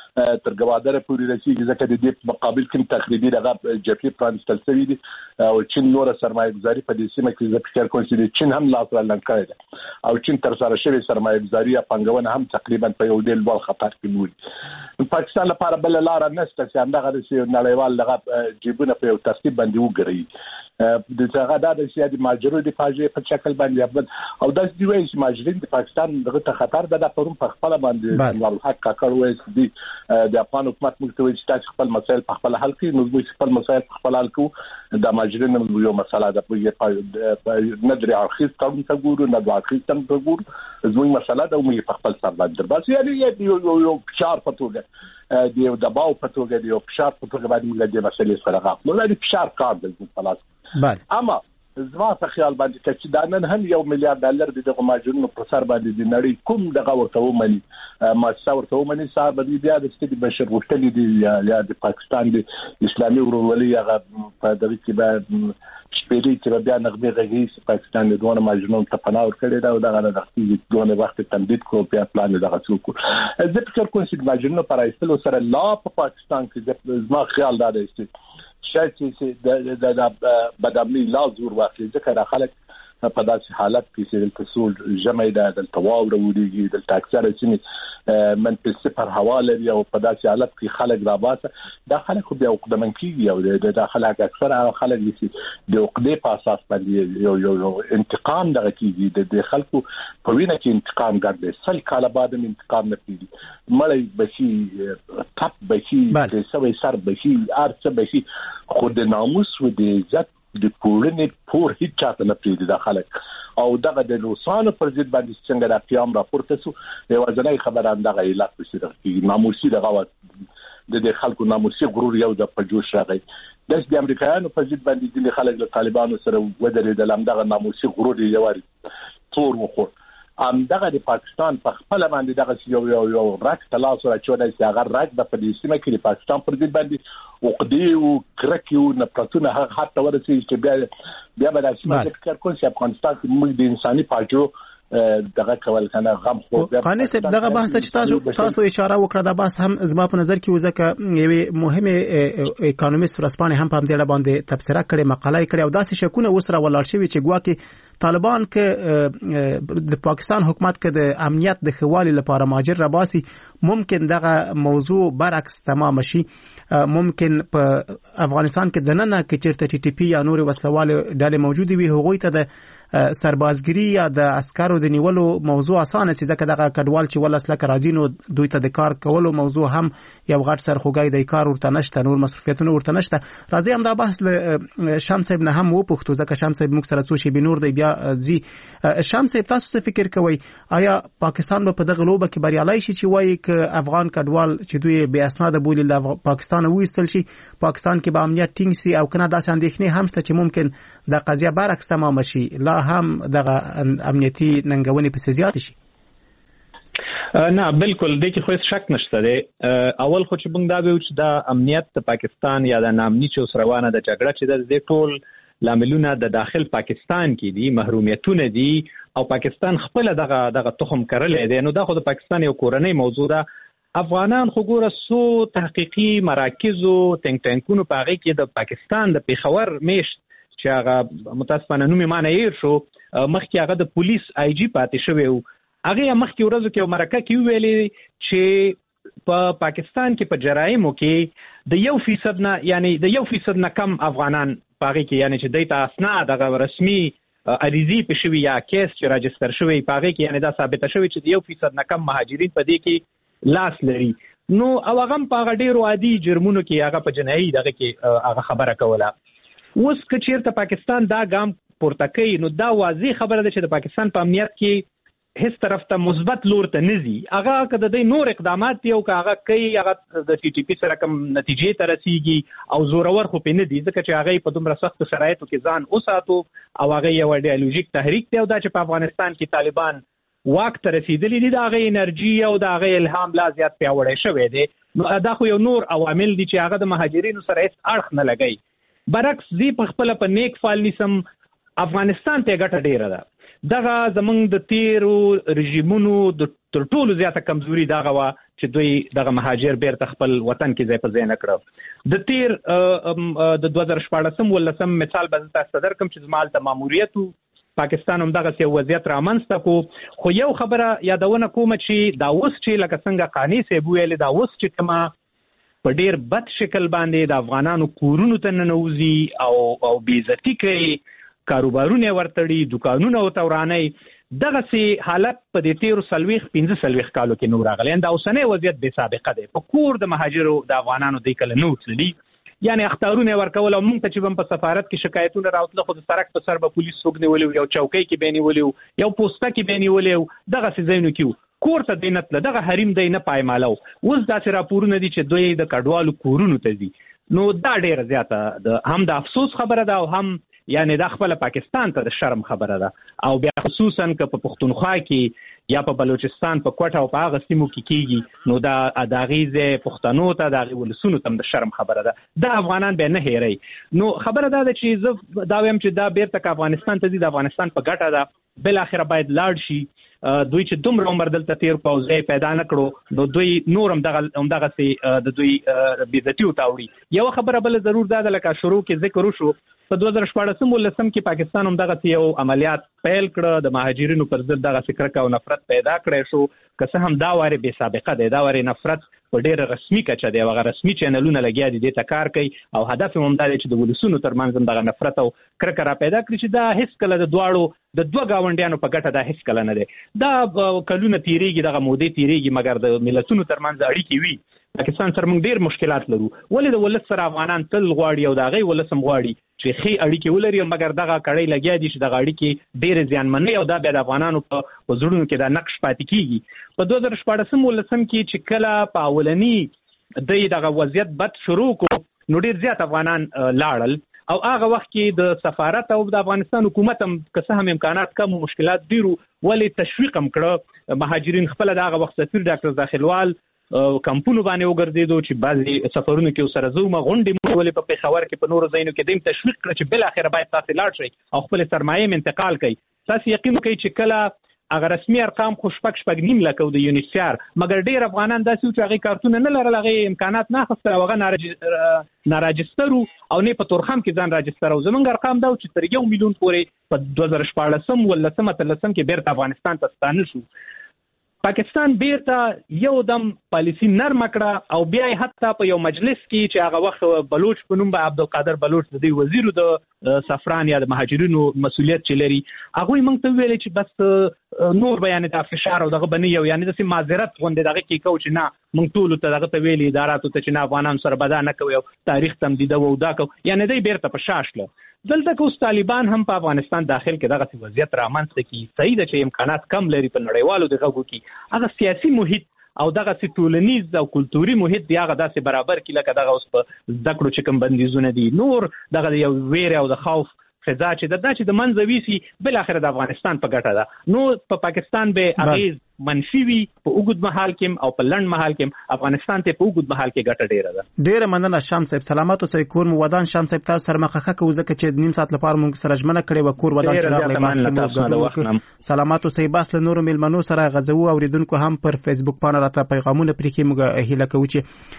تر ګوادره پورې رسیدي ځکه د دې مقابل کې تخریبي دغه جبهې پرانستل شوی دي او چین نور سرمایه گذاري په دې سیمه کې زه فکر کوم چې چین هم لاس رالاندکړی ده او چین تر سره شوی سرمایه گذاري یا پنګونه هم تقریبا په یو ډول بل خطر کې موجود. پاکستان لپاره بل لار نشته چې همدغه د نړیوال دغه جيبونه په یو ترتیب باندې وګرځي. د څنګه دا د سیاسي ماجرو د فاجعه په شکل باندې او د دې وایي چې ماجرین د پاکستان دغه ته خطر ده د پروم په خپل باندې انوار الحق کاکړ وایي چې د افغان حکومت موږ ته وایي چې تاسو خپل مسایل په خپل حل کړئ، موږ خپل مسایل په خپل حل کوو. د ماجرین یو مسله ده په ندري اخیس قانون ته ګورو نه د اخیس تم ته ګورو زموږ مسله ده موږ په خپل سر باندې بس یعنی یو یو فشار پټوګه دی د باو پټوګه دی او فشار پټوګه باندې موږ د مسلې سره غاښ نو د فشار کار د خلاص بله. اما زما په خیال باندې چې دا نن هم یو میلیارډ ډالر د دغه ماجرونو پر سر باندې د نړۍ کوم دغه ورته ومني مؤسسه ورته ومني صاحب د بیا د ستدي بشر غوښتنې دي یا د پاکستان د اسلامي ورورولۍ هغه په دغه کې به شپېلې چې بیا نغمه غږی پاکستان د دوه ماجرونو ته پناه ورکړي دا او دغه د خپل دوه وخت تمدید کو بیا پلان دغه څوک زه فکر کوم چې ماجرونو پر ایستلو سره لا په پاکستان کې زما خیال دا دی چې شاید چې د د بدامني لا زور واخلي ځکه د خلک په داسې حالت کې چې د تصول جمعي د تواور ودیږي د اکثر چې من په صفر حواله دی او په داسې حالت کې خلک را باسه دا خلک بیا وقدمن کیږي او د خلک اکثر خلک چې د عقدې په اساس باندې یو یو یو انتقام دغه کیږي د خلکو په وینه کې انتقام ګرځي سل کاله بعد انتقام نه پیږي مړی بشي تپ بشي د سوي سر بشي ارڅ بشي خود ناموس و د عزت د کورنۍ پور هیڅ چاته نه پریږدي د خلک او دغه د روسانو پر ضد باندې څنګه د قیام راپورته سو یو ځلای خبره اندغه علت بشي د ناموسي دغه د خلکو ناموسي غرور یو د پجوش راغی د امریکایانو پر ضد باندې د خلک له طالبانو سره ودرېدل همدغه ناموسي غرور یې وری تور وخور ام دغه د پاکستان په خپل باندې دغه یو یو یو راک تلاش راچوي چې هغه راک د پدیسمه کې د پاکستان پر ضد باندې وقدي او کرکیو نفرتونه هغه حتی ورسي چې بیا بیا به د سیمه کې کار کوي چې افغانستان کې موږ د انساني پاجو دغه کول کنه غم خو قانې سب دغه بحث ته تاسو تاسو اشاره وکړه دا بحث هم زما په نظر کې وځکه یو مهمه اکونومیست ورسپانې هم په دې اړه باندې تبصره کړې مقاله کړې او داسې شکونه وسره ولاړ شوی چې ګواکې طالبان کې د پاکستان حکومت کې د امنیت د خوالي لپاره ماجر رباسي ممکن دغه موضوع برعکس تمام شي ممکن په افغانستان کې د نن کې چیرته ټي ټي پی یا نور وسلواله ډلې موجود وي هغوی ته د سربازګری یا د عسکرو د نیولو موضوع اسانه سي ځکه دغه کډوال چې ولس لکه راځي نو دوی ته د کار کولو موضوع هم یو غټ سرخوګای د کار ورته نشته نور مصرفیتونه ورته نشته راځي هم دا بحث له شمس ابن هم و پښتو ځکه شمس ابن مختار څو شي بنور دی بیا زی شمس تاسو څه فکر کوي آیا پاکستان په دغه لوبه کې بریالي شي چې وایي ک افغان کډوال چې دوی بے اسناد بولی له پاکستان وېستل شي پاکستان کې به امنیت ټینګ سي او کنه داسې اندېښنې هم شته چې ممکن د قضیه برعکس تمام شي لا هم دغه امنیتي ننګونې په زیات شي نه بالکل د کې خو شک نشته دی اول خو چې موږ دا ویو چې د امنیت د پاکستان یا د نامني چې روانه د جګړه چې د ټول لاملونه د داخل پاکستان کې دي محرومیتونه دي او پاکستان خپل دغه دغه تخم کړل دی نو دا خو د پاکستان یو کورنۍ موضوع ده افغانان خو ګوره سو تحقیقي مراکز او تنک ټانکونو په هغه کې د پاکستان د پیښور میشت چې هغه متاسفانه نومې معنی یې شو مخکې هغه د پولیس آی جی پاتې شوی و هغه مخکې ورځو کې مرکه کې ویلي چې په پاکستان کې په جرایمو کې د یو فیصد نه یعنی د یو فیصد نه کم افغانان پاره کې یعنی چې دایته اسناد دغه رسمي اریزي په شوی یا کیس چې راجستر شوی پاره کې یعنی دا ثابت شوی چې د یو فیصد نه کم مهاجرین په دې کې لاس لري نو او هغه په ډیرو عادي جرمونو کې هغه په جنایي دغه کې هغه خبره کوله اوس که چیرته پاکستان دا ګام پورته کوي نو دا واضح خبره ده چې د پاکستان په امنیت کې هیڅ طرف ته مثبت لور ته نزي هغه که د نور اقدامات دی او که هغه کوي هغه د ټي ټي پی سره کوم نتیجې ته رسیږي او زورور خو پې نه دي ځکه چې هغه په دومره سخت شرایطو کې ځان اوساتو او هغه یو ایډیالوژیک تحریک دی او دا چې په افغانستان کې طالبان واک ته رسیدلی دي دا هغه انرژي او دا هغه الهام لا زیات پیاوړی شوی دی نو دا خو یو نور عوامل دي چې هغه د مهاجرینو سره هیڅ اړخ نه لګي برعکس زی په خپل په نیک فال نسم افغانستان ته ګټه ډیره ده دغه زمونږ د تیرو رژیمونو د تر ټولو زیاته کمزوري دغه وا چې دوی دغه مهاجر بیرته خپل وطن کې ځای په ځای نه کړ. د تیر د دوه زره شپاړسم ولسم مثال به تاسو درکم چې زمال ته ماموریت پاکستان هم دغه سی وضعیت رامنځته کو. خو یو خبره یادونه کوم چې دا اوس چې لکه څنګه قانی صاحب ویل دا اوس چې کما په ډیر بد شکل باندې د افغانانو کورونو ته ننوځي او او بیزتی کوي، کاروبارونه ورتړي، دکانونه او توراني. دغه سي حالت په دې تیر سلويخ پنځه سلويخ کالو کې نور راغلی. دا اوسنۍ وضعیت به سابقه ده. په کور د مهاجرو د افغانانو د کله نو تللی، یعنی اختارونه ورکول او موږ ته چې په سفارت کې شکایتونه راوتله، خو د سرک په سر به پولیس وګنیولو، یو چوکۍ کې بینیولو، یو پوسټه کې بینیولو، دغه سي زینو کې کور ته دینتله دغه حریم دی نه پایمالو. اوس داسې راپورونه دي چې دوی د کډوالو کورونو ته دي. نو دا ډیره زیاته د هم د افسوس خبره ده او هم یعنی د خپل پاکستان ته د شرم خبره ده. او بیا خصوصا که په پښتونخوا کې یا په بلوچستان په کوټه او په هغه سیمو کې کیږي، نو دا اداغیزه پښتنو ته د ولسونو تم د شرم خبره ده. دا افغانان به نه هېري. نو خبره ده چې زه دا وایم چې دا بیرته افغانستان ته دي، د افغانستان په ګټه ده، بل اخر باید لاړ شي. دوی چې دومره عمر دلته تیر پوزې پیدا نه کړو، نو دوی نورم دغه همدغه سي د دوی بیزتی او تاوړي. یو خبره بل ضرور ده لکه شروع کې ذکر وشو، په دوه زره شپاړسم ولسم کې پاکستان هم دغه یو عملیات پیل کړ، د مهاجرینو پر ضد دغه فکر او نفرت پیدا کړی شو. که څه هم دا واره به سابقه ده، دا واره نفرت په ډېر رسمي کچه دی، هغه رسمي چینلونه لګیا دي د کار کوي او هدف هم دا دی چې د ولسونو ترمنځ دغه نفرت او کرکه را پیدا کړي چې دا هیڅ کله د دواړو د دوه گاونډیانو په ګټه دا هیڅ کله نه دی. دا کلونه تیریږي، دغه مودې تیریږي، مګر د ملتونو ترمنځ اړیکې وي. پاکستان سره موږ ډیر مشکلات لرو، ولې د ولس سره افغانان تل غواړي او دا غي ولسم غواړي چې خي اړیکې ولري، مګر دغه کړي لګیا دي چې دغه اړیکې ډیر زیانمنې او دا بیا د افغانانو په وزړونو کې دا نقش پاتې کیږي. په دوه زره شپاړسم ولسم کې چې کله په اولنی د دغه وضعیت بد شروع کو، نو ډیر زیات افغانان لاړل او هغه وخت کې د سفارت او د افغانستان حکومت هم که څه هم امکانات کم او مشکلات ډیرو، ولې تشویق هم کړ مهاجرین خپل دغه وخت سفیر ډاکټر داخلوال کمپونو باندې وګرځیدو چې بعضي سفرونو کې سره زومه غونډې مولې په پیښور کې په نورو ځایونو کې دیم تشویق کړ چې بل اخر باید تاسو لاړ شئ او خپل سرمایه انتقال کړئ. تاسو یقین کوئ چې کله اگر رسمي ارقام خو شپږ شپږ نیم لکه د یونیسیار، مګر ډیر افغانان داسې چې هغه کارتونه نه لرل، هغه امکانات نه اخیستل، هغه ناراجسترو او نه په تورخم کې ځان راجسترو. زمونږ ارقام دا چې تر یو میلیون پورې په دوه زره شپاړسم ولسم اتلسم کې بیرته افغانستان ته ستانه شو. پاکستان بیرته یو دم پالیسی نرم کړه او بیا حتی په یو مجلس کې چې هغه وخت بلوچ په نوم به عبدالقادر بلوچ د دوی وزیر د سفران یا د مهاجرینو مسولیت چې لري، هغه موږ ته ویل چې بس نور بیان د فشار او دغه بنی یو یعنی د معذرت غونډه دغه کې کو چې نه موږ ټول ته دغه ته ویلي اداراتو ته چې نه افغانان سره بدا نه کوي او تاریخ تمدید او دا کو، یعنی دوی بیرته په شاشله. دلته کوس طالبان هم په افغانستان داخل کې دغه وضعیت رامنځته کی، صحیح ده چې امکانات کم لري په نړیوالو دغه کې، هغه سیاسي محیط او دغه ټولنیز او کلتوري محیط دی هغه داسې برابر کی لکه دغه اوس په ذکر چې کوم بندیزونه دي، نور دغه یو ویر او د خوف فضا چې د داسې د منځوي سي بل اخر د افغانستان په ګټه ده. نو په پاکستان به اغیز منفي وي په اوږد مهال کې او په لنډ مهال کې، افغانستان ته په اوږد مهال کې ګټه ډیره ده. ډیره مننه شام صاحب، سلامات اوسئ. کور مو ودان شام صاحب، تاسو سره مخه کوو ځکه چې نیم ساعت لپاره موږ سره ژمنه کړې و کور ودان چې راغلی ماسک. سلامات اوسئ. باس له نورو میلمنو سره غزو اوریدونکو هم پر فیسبوک باندې راته پیغامونه پرې موږ هیله کوو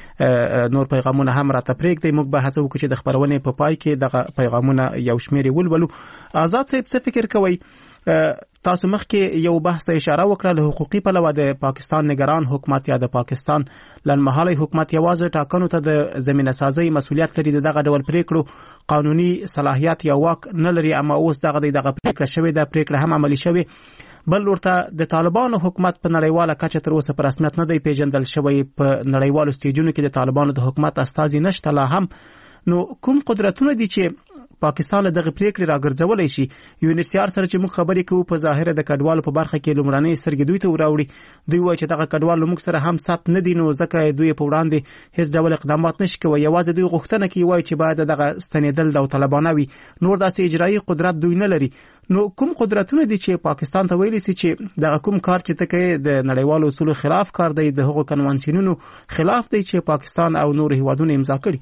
چې نور پیغامونه هم راته پرېږدي. موږ به هڅه وکړو چې د خبرونې په پای کې دغه پیغامونه یو شمېر ولولو. آزاد صاحب څه فکر کوي؟ تاسو مخکې یو بحث ته اشاره وکړه له حقوقي پلوه د پاکستان نگران حکومت یا د پاکستان لنډمهالی حکومت یوازې ټاکنو ته د زمینه سازي مسولیت لري، دغه ډول پریکړو قانوني صلاحیت یا واک نه لري، اما اوس دغه دغه پریکړه شوې ده، پریکړه هم عملي شوې. بل ورته د طالبانو حکومت په نړیواله کچه تر اوسه په رسمیت نه دی پیژندل شوی، په نړیوالو سټیجونو کې د طالبانو د حکومت استازي نشته لا هم. نو کوم قدرتونه دي چې پاکستان دغه پریکړې راګرځولای شي؟ یونیسیار سره چې موږ خبرې کوو په ظاهر د کډوالو په برخه کې لومړنۍ سترګې دوی ته وراوړي، دوی وایي چې دغه کډوال موږ سره هم ثبت نه دي، نو ځکه دوی په وړاندې هیڅ ډول اقدامات نشي کوي، یوازې دوی غوښتنه کوي وایي چې باید دغه ستنېدل د طالبانو وي، نور داسې اجرایي قدرت دوی نه لري. نو کوم قدرتونه دي چې پاکستان ته ویلي سي چې دغه کوم کار چې ته کوي د نړیوالو اصولو خلاف کار دی، د هغو کنوانسیونونو خلاف دی چې پاکستان او نور هیوادونه امضا کړي؟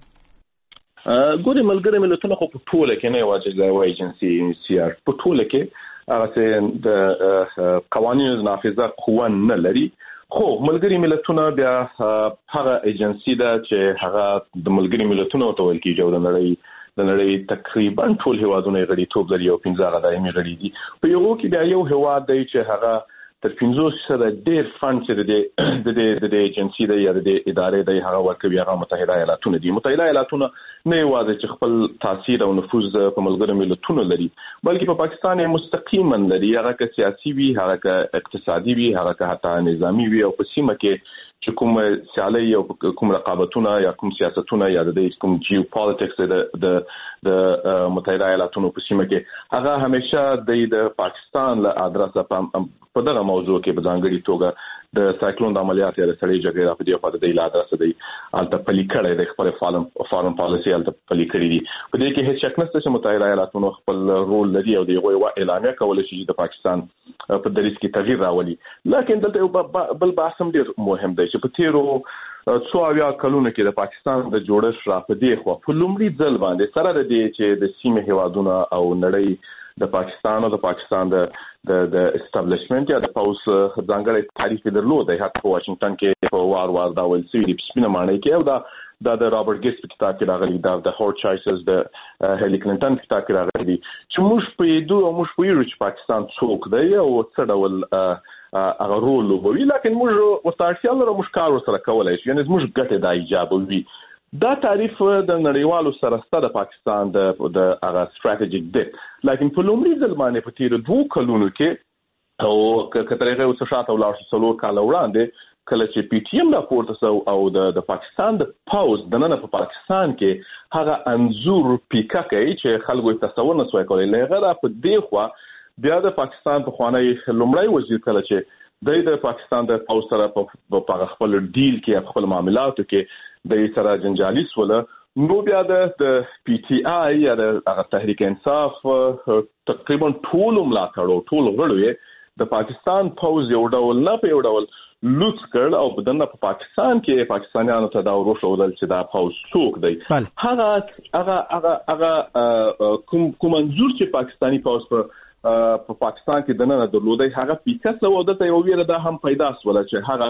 ګورې ملګري ملتونه خو په ټوله کې نه یوازې د ایجنسي یونیسیار په ټوله کې هغه د قوانینو نافذه قوه نه لري خو ملګری ملتونه بیا هغه ایجنسی ده چې هغه د ملګری ملتونو ته ویل کیږي د نړۍ د نړۍ تقریبا ټول هیوادونه غړي توپ لري او پنځه غدايمي غړي دي په یو کې بیا یو هیواد دی چې هغه تر پنځوس سره ډېر فند چې د د د ایجنسی د یا د ادارې د هغه ورکوي هغه متحده ایالاتونه دي. متحده ایالاتونه نه یوازې چې خپل تاثیر او نفوذ په ملګرو ملتونو لري بلکې په پاکستان یې مستقیما لري، هغه که سیاسي وي، هغه که اقتصادي وي، هغه که حتی نظامی وي او په سیمه کې چې کوم سیالي او کوم رقابتونه یا کوم سیاستونه یا د کوم جیو پالیټکس د د د متحده ایالاتونو په سیمه کې هغه همیشه د پاکستان له ادرسه په دغه موضوع کې په ځانګړي توګه د سایکلون د عملیات یا د سړي جګړې په دې په د ادرسه دی الته پلي کړی د خپل فارم فارم پالیسي الته پلي کړی دي. په دې کې هیڅ شک نشته چې متحده ایالاتونو خپل رول لري او دغه اعلامیه کولای شي د پاکستان په دریځ کې تغییر راولي. لکه دلته بل بحث هم ډیر مهم دی چې په تیرو څو اویا کلونو کې د پاکستان د جوړښت را په دی خو په لومړي ځل باندې سره د دې چې د سیمه هیوادونو او نړۍ د پاکستان او د پاکستان د د د اسټابلیشمنت یا د پاوس ځانګړي تاریخ درلود دی. حتی په واشنگټن کې په وار وار دا ول سوي د سپینه معنی کې او دا د رابرټ ګیټس په کتاب کې راغلي دا د هورت چایسز د هیلی کلینټن په کتاب کې راغلي چې موږ په دوه موږ په یو چې پاکستان څوک دی او څه ډول هغه رول لوبوي، لکه موږ ورته لرو موږ کار سره کولای شو، یعنی موږ ګټه د ایجابوي. دا تعریف د نړیوالو سره ستاسو د پاکستان د د هغه ستراتیژیک دی، لکه په لومړي ځل باندې په تیر دوه کلونو کې او کترغه اوس شاته ولاړ شو څلور کال وړاندې کله چې پی ټی ایم راپورته سو او د د پاکستان د پاوز د نن په پاکستان کې هغه انزور پیکا کوي چې خلکو تصور نه سوای کولای. لغه په دې خوا بیا د پاکستان په خوانی لومړی وزیر کله چې د پاکستان د پاوز سره په خپل ډیل کې خپل معاملاتو کې د سره جنجالي سوله نو بیا د پی ټی آی یا د تحریک انصاف تقریبا ټول ملاتړو ټول غړي د پاکستان پاوز یو ډول نه په یو ډول لوټ کړ او بدنه په پاکستان کې پاکستانیانو ته دا وروښودل چې دا پاوز څوک دی. هغه هغه هغه هغه کوم کوم منظور چې پاکستانی پاوز په په پاکستان کې دنه درلودای هغه پیکس او د یو ویره دا هم پیدا سول چې هغه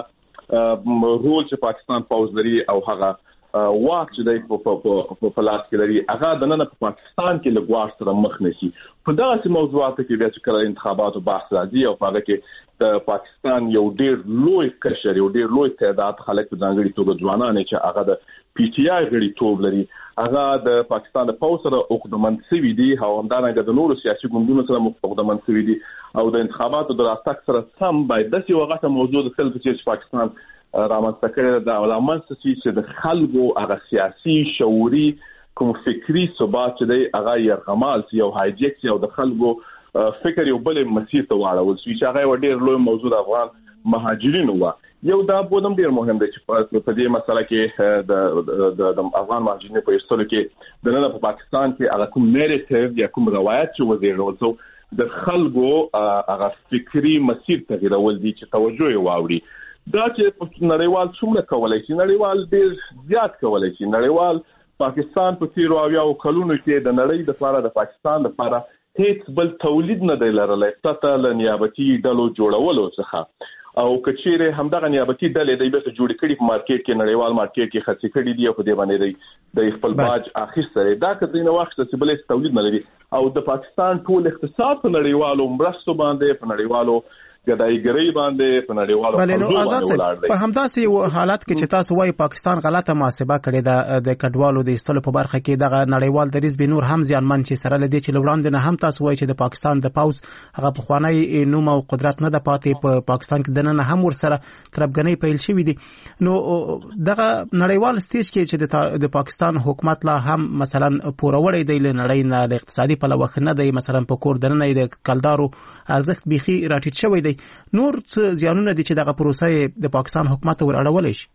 رول چې پاکستان پاوز لري او هغه واک چې د په په لاس کې لري هغه د نن په پاکستان کې لګوار سره مخ نشي. په دغه موضوعاتو کې بیا چې کله انتخاباتو بحث راځي او هغه کې د پاکستان یو ډیر لوی کشر یو ډیر لوی تعداد خلک په ځانګړي توګه ځوانان چې هغه د پی ټی آی غړي توب لري هغه د پاکستان د پاوز سره عقدمن شوی دي او همدارنګه د نورو سیاسي ګوندونو سره عقدمن شوی دي او د انتخاباتو د راستک سره سم باید د څه وغه موضوع د خلکو چې پاکستان رامنځته کړی دا علامه چې د خلکو هغه سیاسي شعوري کوم فکری ثبات چې دی هغه یرغمال یو هایجیک یو د خلکو فکر یو بل مسیر ته واړول چې هغه ډېر لوی موضوع د افغان مهاجرینو و. یو دا بودم ډیر مهم دی چې په دې مسله کې د د افغان مهاجرینو په اړه کې د نن په پاکستان کې هغه کوم نیریټیو یا کوم روایت چې وزیر ورته د خلکو هغه فکری مسیر تغیرول دي چې توجه یې واوړي. دا چې نړیوال څومره کولای شي نړیوال ډیر زیات کولای شي. نړیوال پاکستان په تیرو اویا کلونو کې د نړۍ د لپاره د پاکستان لپاره هیڅ بل تولید نه دی لرلی تته ل نیابتي ډلو جوړولو څخه او کچېره همدغه نیابتي ډلې د بیرته جوړ کړي په مارکیټ کې نړیوال مارکیټ کې خرڅ کړي دي او په دې باندې د خپل باج اخیستل دا کله نه وخت چې بل تولید نه لري او د پاکستان ټول اقتصاد په نړیوالو مرستو باندې په نړیوالو ګډایګری باندې په نړیوالو باندې په همداسې حالات کې چې تاسو وايي پاکستان غلطه محاسبه کړې ده د کډوالو د ایستلو په برخه کې دغه نړیوال دریځ به نور هم ځانمن چې سره لدی چې لوړاندې نه هم تاسو وايي چې د پاکستان د پاوز هغه په خوانی نوم او قدرت نه د پاتې په پاکستان کې د نه هم ور سره تربګنۍ پیل شوې دي. نو دغه نړیوال سټیج کې چې د پاکستان حکومت لا هم مثلا پوروړی دی لنړۍ نه د اقتصادي په لوخ نه دی مثلا په کور دنه د کلدارو ارزښت بيخي راټیټ شوی دی. نور څه زیانونه دي چې دغه پروسه د پاکستان حکومت ور اړولای شي؟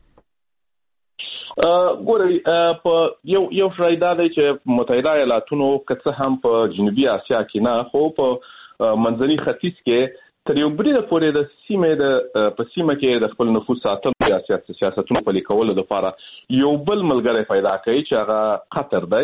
ګورئ په یو یو فرایدا دی چې متحده ایالاتونو کڅه هم په جنوبي اسیا کې نه خو په منځني ختیځ کې تر یو بریده پورې د سیمې د په سیمه کې د خپل نفوذ ساتلو یا سیاستونو په لیکولو لپاره یو بل ملګری پیدا کوي چې هغه قطر دی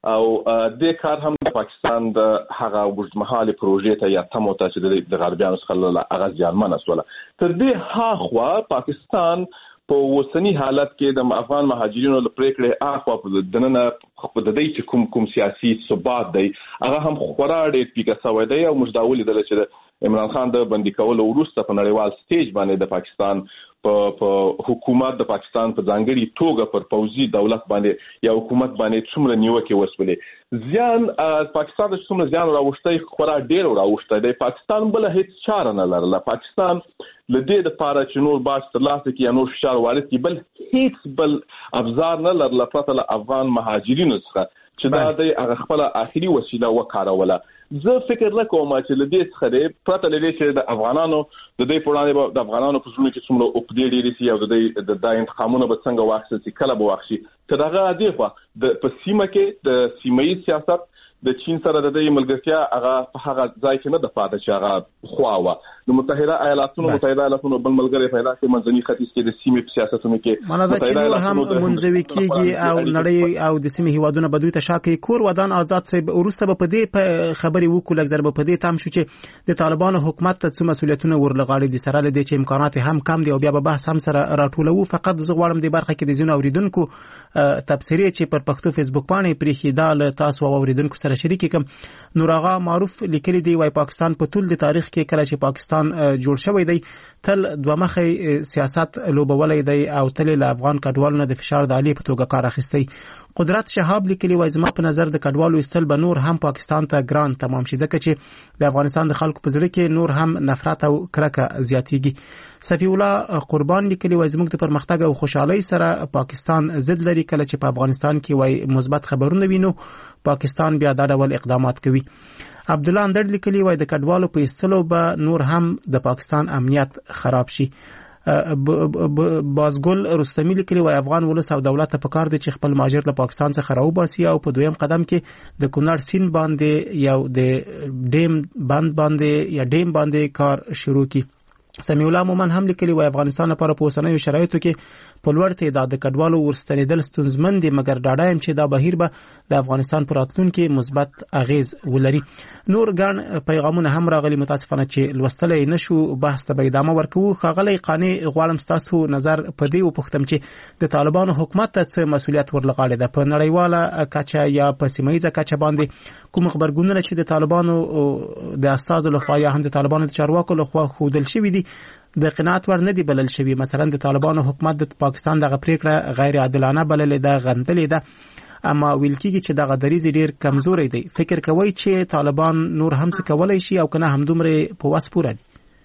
او د کار هم د پاکستان د هغه وجدمحالي پروژې ته یا تمو ته چې د غربیانو څخه هغه ځانمنه سوله تر دې هاخوا پاکستان په وسنی حالت کې د افغان مهاجرینو لپاره کړه اخوا په دننه په د دې کوم کوم سیاسي ثبات دی هغه هم خورا ډېر پیکه سوی دی او مجداول دی چې عمران خان د بندي کولو وروسته په نړیوال سټیج باندې د پاکستان په په حکومت د پاکستان په ځانګړي توګه پر پوځي دولت باندې یا حکومت باندې څومره نیوکه وسولې ځان پاکستان د څومره ځان راوښتي خورا ډېر راوښتي دی پاکستان بل هیڅ چاره نه لرله پاکستان لدې د پاره چې نور باج ترلاسه کړي یا نور فشار وارد کړي بل هیڅ بل ابزار نه لرله پرته له افغان مهاجرینو څخه چې دا د هغه خپل اخري وسیله وکاروله زه فکر وکوم چې لدې څخه پرته لدې چې د افغانانو د دې پړاندې د افغانانو په ژوند کې څومره اوپدې لري چې یو د دې د انتخابونو به څنګه واخلي چې کله به واخلي تر هغه دی خو د په سیمه کې د سیمایي سیاست د چین سره د دې ملګرتیا هغه په هغه ځای کې نه د پاتې چې هغه خواوه د متحده ایالاتونو متحده ایالاتونو بل ملګری پیدا کې منځني ختیځ کې د سیمې په سیاستونو کې مانه چې نور هم منځوي کېږي او نړۍ او د سیمې هیوادونو بدوي ته شاکې کور ودان آزاد سي ورسته په دې خبري وکړو لږ ضرب په دې تام شو چې د طالبانو حکومت ته څه مسولیتونه ورلغاړي دي سره لدې چې امکانات هم کم دي او بیا به بحث هم سره راټولو فقط زه غواړم د برخه کې د زینو اوریدونکو تبصری چې پر پښتو فیسبوک باندې پرې خېدال تاسو اوریدونکو سره شریک کوم نور آغا معروف لیکلي دی وای پاکستان په ټول د تاریخ کې کله چې پاکستان جوړ شوی دی تل دوه مخې سیاست لوبولای دی او تل له افغان کډوالو نه د فشار د علی په توګه کار اخیستی قدرت شهاب لیکلي وای زما په نظر د کډوالو استل به نور هم پاکستان ته ګران تمام شي ځکه چې د افغانستان د خلکو په زړه کې نور هم نفرت او کرکه زیاتیږي صفی الله قربان لیکلي وای زموږ د پرمختګ او خوشحالي سره پاکستان ضد لري کله چې په افغانستان کې وای مثبت خبرونه وینو پاکستان بیا دا ډول اقدامات کوي عبد الله اندر لیکلي وای د کډوالو په استلو به نور هم د پاکستان امنیت خراب شي بازګل رستمی لیکلي وای افغان ولس او دولت په کار دي چې خپل مهاجر له پاکستان څخه راوباسي او په دویم قدم کې د کونړ سیند باندې یو د ډیم بند باندې یا ډیم باندې کار شروع کړي سمیع الله مومن هم لیکلي وای افغانستان لپاره په اوسنیو شرایطو کې په لوړ تعداد د کډوالو ورستنیدل ستونزمن دي مګر ډاډه يم چې دا بهیر به د افغانستان پر راتلونکي مثبت اغیز ولري نور ګان پیغامونه هم راغلي متاسفانه چې لوستلې نشو بحث ته ادامه ورکوو خاغلی قانی غوالم تاسو نظر پدې او پختم چې د طالبانو حکومت ته څه مسولیت ورلغاړي ده په نړیواله کچه یا په سیمایي کچه باندې کوم خبرګونونه چې د طالبانو د اساس له خوا یا هم د طالبانو د چارواکو له خوا خودل شوی دي د قناعت ور نه دی بلل شوی مثلا د طالبانو حکومت د پاکستان دغه پریکړه غیر عادلانه بللې ده غندلې ده اما ویل کېږي چې دغه دریځ ډیر کمزوري دی فکر کوي چې طالبان نور هم څه کولای شي او کنه هم دومره په واس پوره دي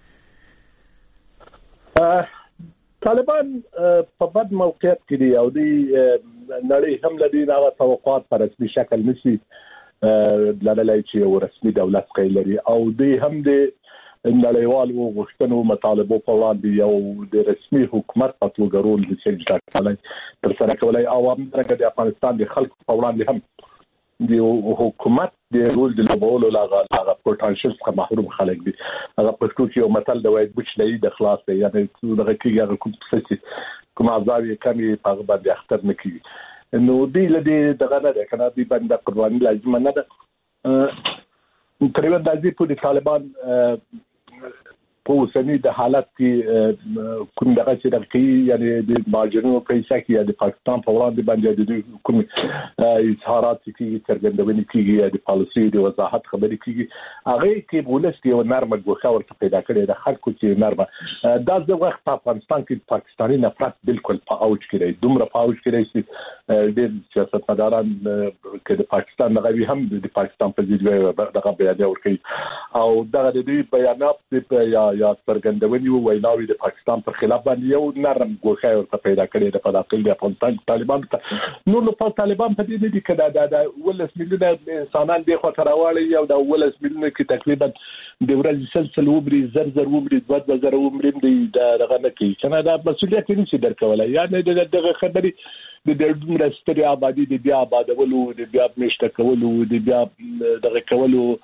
طالبان په بد موقعیت کې دي او دی نړۍ هم لدی دا توقعات په رسمي شکل نشي لړلای چې یو رسمي دولت قیلري او دی هم دی نړیوال غوښتنو مطالبو په وړاندې یو د رسمي حکومت په توګه رول د چینج کولای تر سره کولای او هم د افغانستان د خلکو په وړاندې هم د حکومت د رول د لوبولو لاغه لاغه پوتنشل څخه محروم خلک دي هغه په ټکو کې یو متل د وایي بچ نه د خلاص دی یعنی دغه کې هغه کوم څه کوم ازاوی کمی په باندې اختر نه کیږي نو دی لدی دغه نه ده کنه دی باندې قرباني لازم نه ده تقریبا د دې په طالبان په اوسنی د حالت کې کوم دغه چې د کی یعنی د ماجرونو په حساب کې د پاکستان په وړاندې باندې د کوم اظهارات کې څرګندونې کیږي د پالیسي د وضاحت خبرې کیږي هغه کې بولس کې یو نرمه ګوښه ورته پیدا کړي د خلکو چې نرمه دا د وخت په افغانستان کې پاکستاني نفرت بالکل په اوج کې دی دومره په اوج کې دی چې د سیاستمداران کې د پاکستان دغه هم د پاکستان په ځای دغه بیان ورکړي او دغه د دې بیانات یا یا څرګندونې ویناوي د پاکستان پر خلاف باندې یو نرم ګوښه ورته پیدا کړي د پداخل د افغانستان طالبان نو نو په طالبان په دې دي کدا د ولس مليونه انسانان د خو تراوالي یو د ولس مليونه کې تقریبا د ورځې سلسله وبري زر زر وبري دوه زر وبري د دغه نه کې کنه دا مسولیت نشي درکولای یعنی دغه خبرې د دې مرستري آبادی د بیا آبادولو د بیا مشته کولو د بیا دغه کولو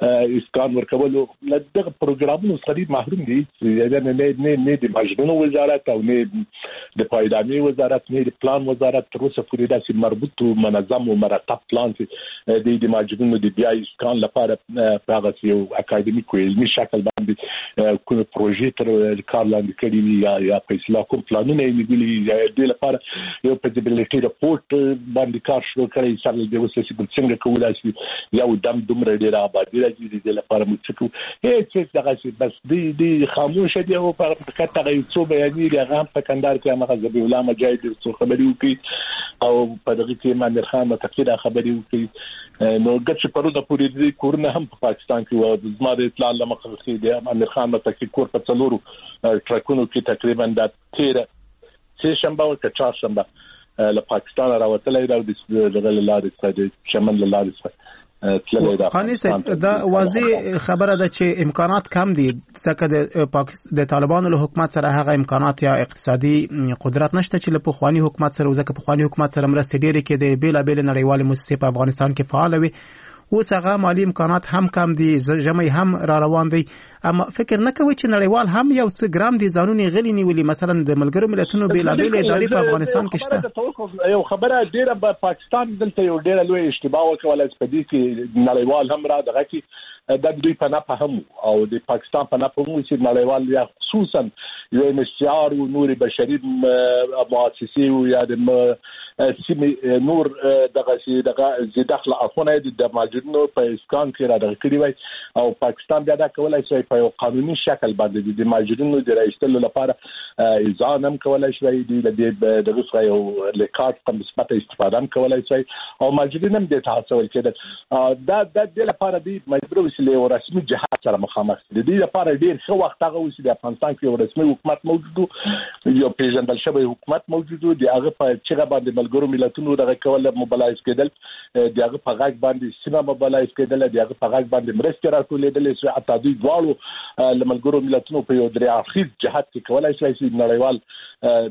اسکان ورکولو لدغه پروګرامونو څخه محروم دي یعنی نه نه نه د ماجرونو وزارت او نه د پایدامي وزارت نه د پلان وزارت تر اوسه پورې داسې مربوط او منظم او مرتب پلان دی د ماجرونو د بیا اسکان لپاره په هغه یو اکاډمیک او علمي شکل باندې کوم پروژې تر کار لاندې کړی وي یا یا په اصلاح کوم پلانونه یې نیولي د لپاره یو فیزیبিলিټي رپورت باندې کار شروع کړی چې د اوسه څنګه کولای شي یو دم دومره ډیر آبادی راځي د لپاره موږ څه هیڅ دغه څه بس دی دی خاموش دي او په کټه غي څو بیانې هغه په کندهار کې هغه ذبی الله مجاهد څو خبري وکي او په دغه کې امیر خان متقیره خبري وکي نو ګټه پرونه پوری دي کورونه هم په پاکستان کې و زما د اطلاع لمخه کې دی امیر خان متقی کور په څلورو ټرکونو کې تقریبا د تیر سه شنبه او چهار شنبه له پاکستان راوتلې دا د لارې د شمال لارې څخه خاني صاحب دا واضح خبره ده چې امکانات کم دي ځکه د پاکستان د طالبانو له حکومت سره هغه امکانات یا اقتصادي قدرت نشته چې له پخوانی حکومت سره ځکه پخوانی حکومت سره مرستې ډېرې کې د بیل بیل نړیوال مؤسسې په افغانستان کې فعال وي اوس هغه مالی امکانات هم کم دي جمعي هم را روان دي اما فکر نه کوي چې نړیوال هم یو څه ګرام دي ځانونی غلي نیولي مثلا د ملګرو ملتونو بیلابېل ادارې په افغانستان کې شته یو خبره ډیره په پاکستان دلته یو ډیره لوی اشتباه وکړه چې په دې کې نړیوال هم را دغه کې د دوی په نه فهم او د پاکستان په نه فهم چې نړیوال یا خصوصا یو انشعار او نور بشري مؤسسې او یا د سیمه نور دغه سي دغه داخله افغانه د ماجرونو په اسکان کې را دغه کړی وای او پاکستان بیا دا کولای شي په یو قانوني شکل باندې د ماجرونو د راځتلو لپاره ځان هم کولای شي د دغه یو لیکات په مثبت استفاده هم کولای شي او ماجرین هم د تحصیل کېدل دا د دې لپاره دی مجبور وسیله او رسمي جهات سره مخامخ دي د لپاره ډیر ښه وخت هغه وسیله د افغانستان کې یو رسمي حکومت موجود یو پیژندل شوی حکومت موجود دی هغه په چیرې باندې ملګرو ملتونو دغه کول موبلایز کېدل دغه په غاګ باندې سیمه موبلایز کېدل دغه په غاګ باندې مرستې راټولېدل چې اته دوی دواړو لملګرو ملتونو په یو درې اخیز جهات کې کولای شي چې نړیوال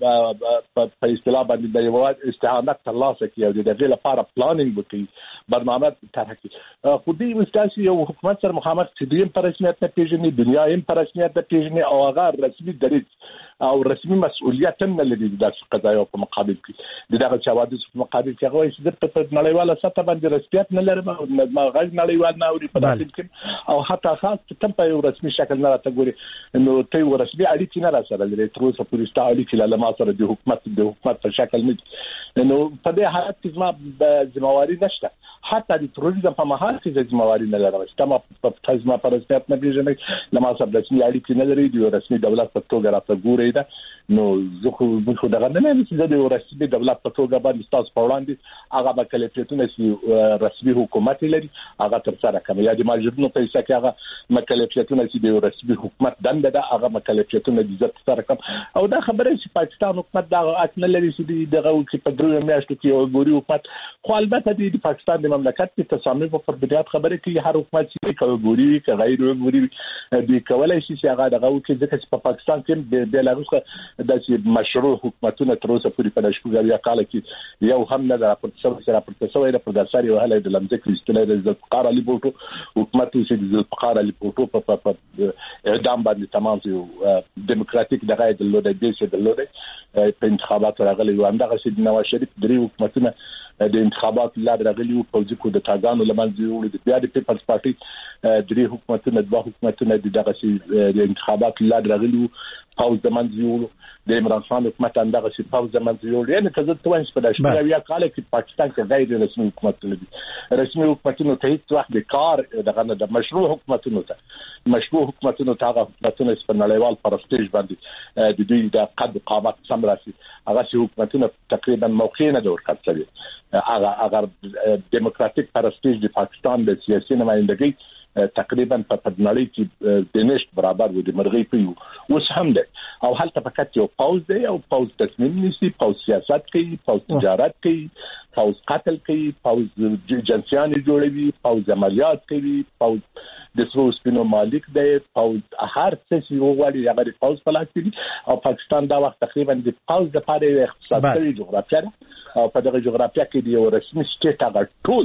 دغه په اصطلاح باندې د یو استعانت ترلاسه کړي د دې لپاره پلانینګ وکړي برنامه طرح کړي خو دې مستاسي یو حکومت سره مخامخ چې دیم پر رسمیت نه پیژني دنیا هم پر رسمیت نه پیژني او هغه رسمي درې او رسمي مسؤلیت هم نه لري د قضایو په مقابل کې دغه چوادس په مقابل کې هغه چې د په نړیواله سطح باندې رسمیت نه لري او ما غږ نړیوال نه اوري په داسې کې او حتی خاص تم په یو رسمي شکل نه راته ګوري نو ته یو رسمي اړیکې نه راسره لري تر اوسه پورې ستاسو اړیکې له ما سره د حکومت د حکومت په شکل نه نو په دې حالت کې زما ځمواري نشته حتی د تروریزم په مهال کې ځمواري نه لري چې ما په تاسو په رسمیت نه پیژني له ما سره رسمي اړیکې نه لري د رسمي دولت په توګه راته ګوري دا نو زه خو دغه نه نه چې د رسمي دولت په توګه باندې تاسو په وړاندې هغه به کلیفیتونه چې رسمي حکومت لري هغه تر سره کوي یا د ماجرونو په حساب کې هغه مکلفیتونه چې د رسمي حکومت دنده ده هغه مکلفیتونه د ځت سره کوم او دا خبره چې پاکستان حکومت دا اټنه لري چې دغه چې په درو میاشتو کې یو ګوري حکومت خو البته د پاکستان د مملکت په تصامیم په بدیات خبره کې هر حکومت چې کوي ګوري کې غیر ګوري د کولای شي چې هغه دغه کې ځکه چې په پاکستان کې د بیلاروس د مشروع حکومتونه تر اوسه پورې په شپږ یا کال کې یو هم نه راپورته شوی سره راپورته شوی د پرداساري او هله د لمځک استلای د ذوالفقار علي بوټو حکومت چې د ذوالفقار علي بوټو په اعدام باندې تمام یو دیموکراتیک دغه د لوده د څه د لوده په انتخاباتو راغلي و همدغه چې د نواز شریف درې حکومتونه د انتخاباتو لار راغلي او پوځي کو د تاګانو لمنځه وړي د بیا د پیپلز پارټي درې حکومتونه د حکومتونه د دغه چې د انتخاباتو لار راغلي پاوز د منځه وړي د عمران خان حکومت اندغه چې پاوز د منځه وړي یعنی که زه توانس په داشته بیا کال کې پاکستان کې غیر رسمي حکومتونه دي رسمي حکومتونه ته هیڅ وخت د کار دغه د مشروع حکومتونه ته مشروع حکومتونه ته هغه حکومتونه په نړیوال پرستیج باندې د دوی د قد قامت سم راسي هغه چې حکومتونه تقریبا موقع نه دور کړل هغه هغه دیموکراتیک پرستیج د پاکستان د سیاسي نمائندګۍ تقریبا په پدنړی کې د نشټ برابر و د مرغۍ په اوس هم ده او هلته فقط یو پاوز دی او پاوز تصمیم نیسي پاوز سیاست کوي پاوز تجارت کوي پاوز قتل کوي پاوز جنسیان جوړوي پاوز عملیات کوي پاوز د سرو سپینو مالک دی پاوز هر څه چې وغواړي هغه پاوز په لاس کې دي او پاکستان دا وخت تقریبا د پاوز د لپاره اقتصادي جغرافیه او په دغه جغرافیه کې دی یو رسمي سټیټ هغه ټول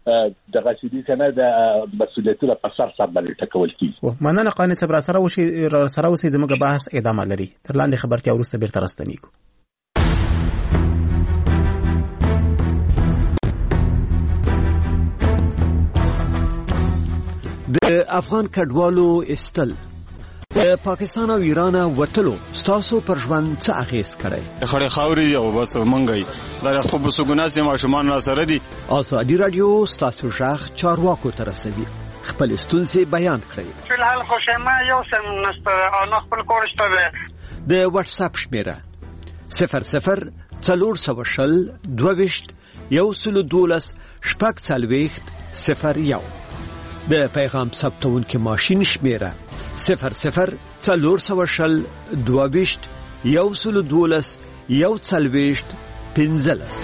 دغه چې کنه د مسولیتونو په سر سر باندې ټکول کیږي. مننه قانع صاحب، سره وشي سره وشي زموږ بحث ادامه لري. تر لاندې خبرتیا وروسته بیرته راستنیږو. د افغان کډوالو استل د پاکستان او ایران وټلو ستاسو پر ژوند څه اغیز کړی؟ خړې خاوري او بس منګي دا خو په سګوناس ماشومان را سره دي. ازادي رادیو ستاسو ژغ چارواکو ته رسوي، خپل ستونزې بیان کړئ. فلحال خوشما یو سم نسته او خپل کورشته د واتس اپ شمیره صفر صفر څلور سوه شل دوه ویشت یو سلو دولس شپږ څلوېښت صفر یو. د پیغام ثبتونکو ماشین شمیره صفر صفر څلور سوه شل دوه ویشت یو سلو دولس یو څلوېښت پنځلس.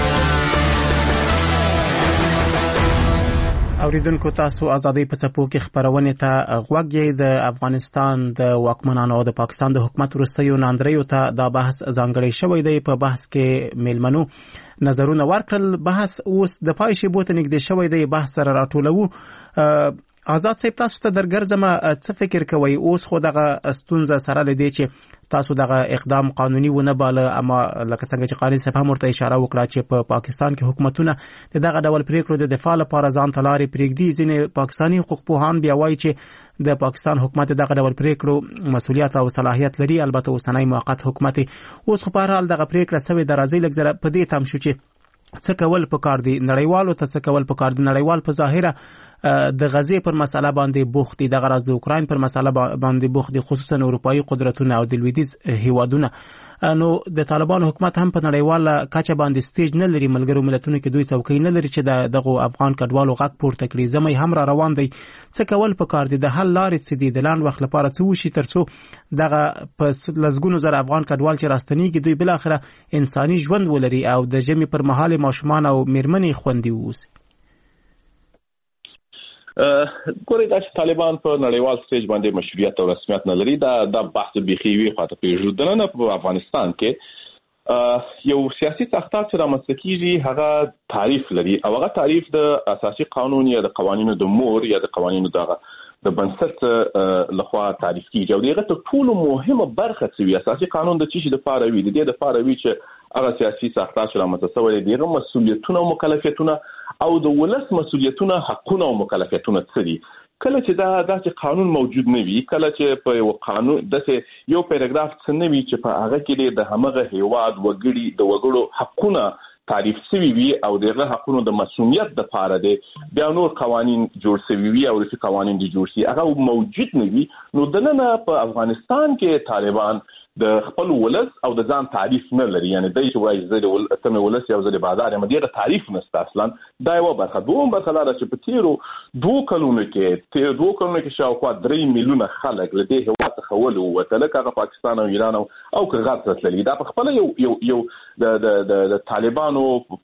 اوریدونکو تاسو ازادي په څپو کې خبرونه ته غوږ یې. د افغانستان د واکمنانو او د پاکستان د حکومت وروستیو ناندریو ته دا بحث ځانګړی شوی دی. په بحث کې میلمنو نظرونه ورکړل. بحث اوس د پای شیبو ته نږدې شوی دی. بحث سره راټولو. آزاد صاحب، تاسو ته درګرځم، څه فکر کوئ؟ اوس خو دغه ستونزه سره لدی چې تاسو دغه اقدام قانوني ونه باله، اما لکه څنګه چې قانوني صاحب هم ورته اشاره وکړه چې په پا پاکستان کې حکومتونه دغه ډول پریکړو د دفاع لپاره ځان ته لارې پرېږدي. ځینې پاکستاني حقوق پوهان بیا وایي چې د پاکستان حکومت دغه ډول پریکړو مسؤلیت او صلاحیت لري. البته اوسنی موقت حکومت اوس خو په هر حال دغه پریکړه سوې د راځي لږ زره په دې تم شو چې څه کول پکار دي، نړیوالو ته څه کول پکار دي. نړیوال په ظاهره د غزې پر مسله باندې بوخت دي، د غرض د اوکراین پر مسله باندې بوخت دي، خصوصا اروپאי قدرتونه او د لویدیځ هیوادونه. نو د طالبان حکومت هم په نړیواله کچه باندې سټیج نه لري. ملګرو ملتونو کې دوی څوکۍ نه لري چې دغه افغان کډوالو غږ پورته کړي. زمي هم را روان دي. څه کول پکار دي؟ د حل لارې څه دي؟ د لاند وخت لپاره څه وشي ترڅو دغه په لزګونو زر افغان کډوال چې راستنیږي دوی بل اخره انساني ژوند ولري او د جمی پر مهال ماشومان او میرمنې خوندي ووسي. ګورې دا چې طالبان په نړیوال سټیج باندې مشروعیت او رسمیت نه لري، دا د بحث بيخي وی خاطر پیژندل نه. په افغانستان کې یو سیاسي ساختار چې رامنځته کیږي هغه تعریف لري او هغه تعریف د اساسي قانون یا د قوانینو د مور یا د قوانینو دغه د بنسټ لخوا تعریف کیږي. او دغه ته ټول مهمه برخه چې اساسي قانون د چی د فاروي د دې د فاروي چې هغه سیاسي ساختار چې رامنځته شوی دی دغه مسؤلیتونه او مکلفیتونه او د ولس مسؤلیتونه، حقونه او مکلفیتونه څه دي. کله چې دا داسې قانون موجود نه وي، کله چې په یو قانون داسې یو پیراګراف څه نه وي چې په هغه کې د همغه هیواد وګړي د وګړو حقونه تعریف شوی وي او دغه حقونو د مسؤلیت د پاره دی، بیا نور قوانين جوړ شوی وي او چې قوانين دي جوړ شي هغه موجود نه وي، نو دنه په افغانستان کې طالبان د خپل ولس او د ځان تعریف نه لري. یعنی دای چې وایي زه د ولس ولس یو ځل بازار یم دغه تعریف نشته اصلا. دا یو برخه. دوم برخه دا چې په تیرو دوه کلونو کې تیر دوه کلونو کې شاوخوا درې میلیونه خلک له دې هیواد څخه ولوتل، هغه پاکستان او ایران او او غرب تللی. دا په خپل یو یو یو د د د طالبانو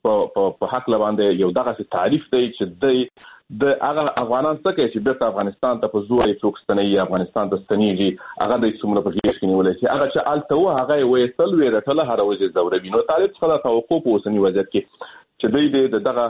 په حق باندې یو دغه تعریف دی چې دی د هغه افغانان څخه چې د افغانستان ته په زور څوک ستنې افغانستان ته ستنېږي هغه د څومره په غیږ کې نیولای شي، هغه چې الته هغه وې تل ویرټله هر ورځ زوروي. نو طالب څخه توقع په اوسنی وضعیت کې چې د دغه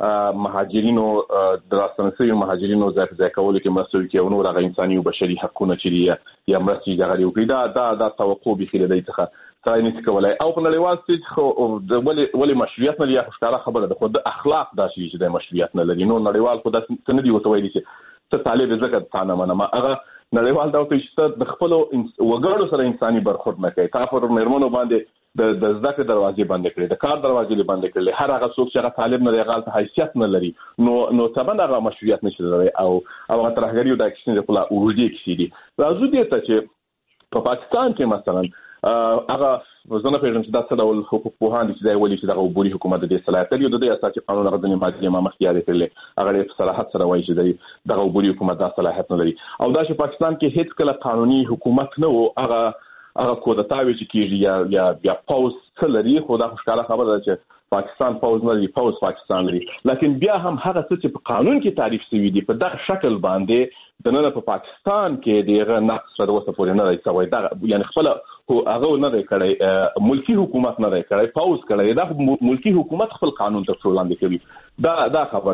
مهاجرینو د راستنسیو مهاجرینو ځای ځای کول کې مسؤل کې او نور هغه انساني او بشري حقوقونه چې یا مرستي دغه یو پیدا دا د توقع به خلل دی څخه ځای نه کولای. او په نړیوال سټیج خو د ولې ولې مشروعیت نه لري ښکارا خبره ده، خو د اخلاق دا شی چې د مشروعیت نه لري. نو نړیوال خو دا څه نه دی وته وایي چې ته طالب زکه ثانه منه هغه نړیوال دا چې د خپل وګړو سره انساني برخورد نه کوي. تاسو پر مرمنو باندې د د ځکه دروازې بند کړې، د کار دروازې بند کړې، هر هغه څوک چې هغه طالب نه لري ته حیثیت نه لري، نو نو تبن هغه مشروعیت نشي لري او او هغه ترهګری او د اکشن په لا ورودي کې دي. راځو دې ته چې په پاکستان کې مثلا هغه وزنه پیژنم چې دا څه ډول حقوق پوهان دي چې دا ولي چې دغه عبوري حکومت د صلاحیت لري او د اساسي قانون هغه د ماده ما مخکې یاد کړل هغه په صراحت سره وایي چې دغه عبوري حکومت د صلاحیت نه لري او دا چې پاکستان کې هیڅ کله قانوني حکومت نه وو، هغه هغه کودتاوي چې کیږي یا یا بیا پاوز څه لري، خو دا ښکاره خبره ده چې پاکستان پاوز نه لري، پاوز پاکستان لري. لیکن بیا هم هغه څه چې په قانون کې تعریف شوی دی په دغه شکل باندې د نن په پاکستان کې دغه نقص سره وسه پورې نه راځي، دا یعنی خپل هو هغه نه دی کړی، ملکی حکومت نه دی کړی، پاوز کړی، دا ملکی حکومت خپل قانون ته وړاندې کوي. دا دا خبر ده.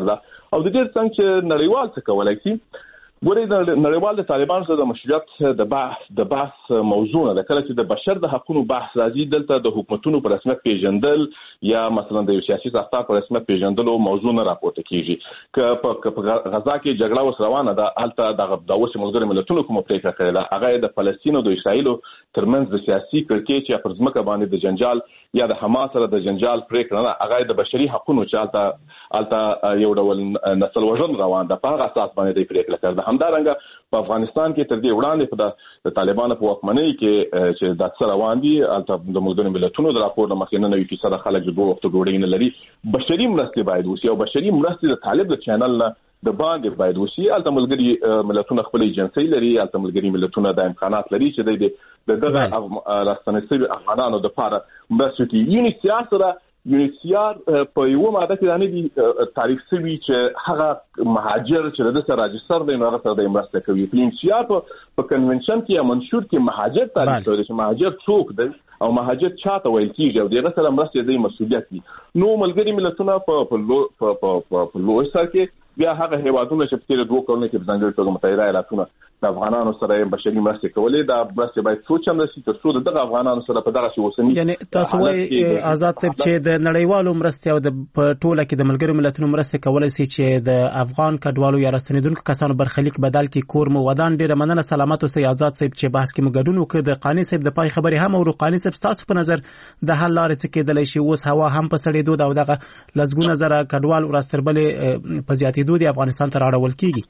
او د دې څنګه چې نړیوال څه کولای شي ګورې د نړیوال د طالبان سره د مشروعیت د بحث د بحث موضوع ده کله چې د بشر د حقوقو بحث راځي دلته د حکومتونو پر رسمیت پیژندل یا مثلا د سیاسي ساختار پر رسمیت پیژندل او موضوع نه راپورته کیږي که په غزا کې جګړه وس روانه ده البته د اوس ملګری ملتونو کوم پریکړه کړې ده هغه د فلسطین او د اسرایل ترمنځ د سیاسي کړکېچ یا پر ځمکه باندې د جنجال یا د حماس سره د جنجال پریکړه نه هغه د بشري حقوقو چالتہ البته یو ډول نسل وژن روان ده په هغه اساس باندې د پریکړه کړه همدارنګه په افغانستان کې تر دې وړاندې په طالبانو په واکمنۍ کې چې د څه روان دي البته د ملګری ملتونو د راپور نه مخکې نه نوي فیصد خلک د دوه وخت ډوډۍ نه لري بشري مرستې باید وشي او بشري مرستې د طالب د چینل نه د باندې باید وشي البته ملګری ملتونو خپل ایجنسي لري البته ملګری ملتونو د امکانات لري چې د دغه راستنې افغانانو د لپاره مرستې یونیسیار سره یونیسیار په یو ماده کې باندې دي تعریف شوی چې هغه مهاجر چې د سره راجستر دی نو هغه سره د مرسته کوي یونیسیار په کنونشن کې یا منشور کې مهاجر تعریف شوی چې مهاجر څوک دی او مهاجر چاته ویل کیږي او دغه سره مرسته دی مسؤلیت دي نو ملګری ملتونه په په په لوی سر کې بیا هغه هیوادونه چې په دوه کلونو کې ځانګړي توګه متحده ایالاتونه د افغانانو سره بشري مرستې کولې دا مرستې باید سوچم نشي تر څو دغه افغانانو سره په دغه شی وسني یعنی تاسو وايي آزاد صاحب چې د نړیوالو مرستې او د ټوله کې د ملګرو ملتونو مرستې کولای شي چې د افغان کډوالو یا راستنیدونکو کسانو برخلیک بدل کې کور مو ودان ډیره مننه سلامات اوسئ آزاد صاحب چې بحث کې مو ګډون وکړ د قانی صاحب د پای خبرې هم او قانی صاحب تاسو په نظر د حل لارې څه کېدلی شي اوس هوا هم په سړې دود او دغه لزګونه زره کډوال راستربلې په زیاتېدو د افغانستان تر اړول کیږي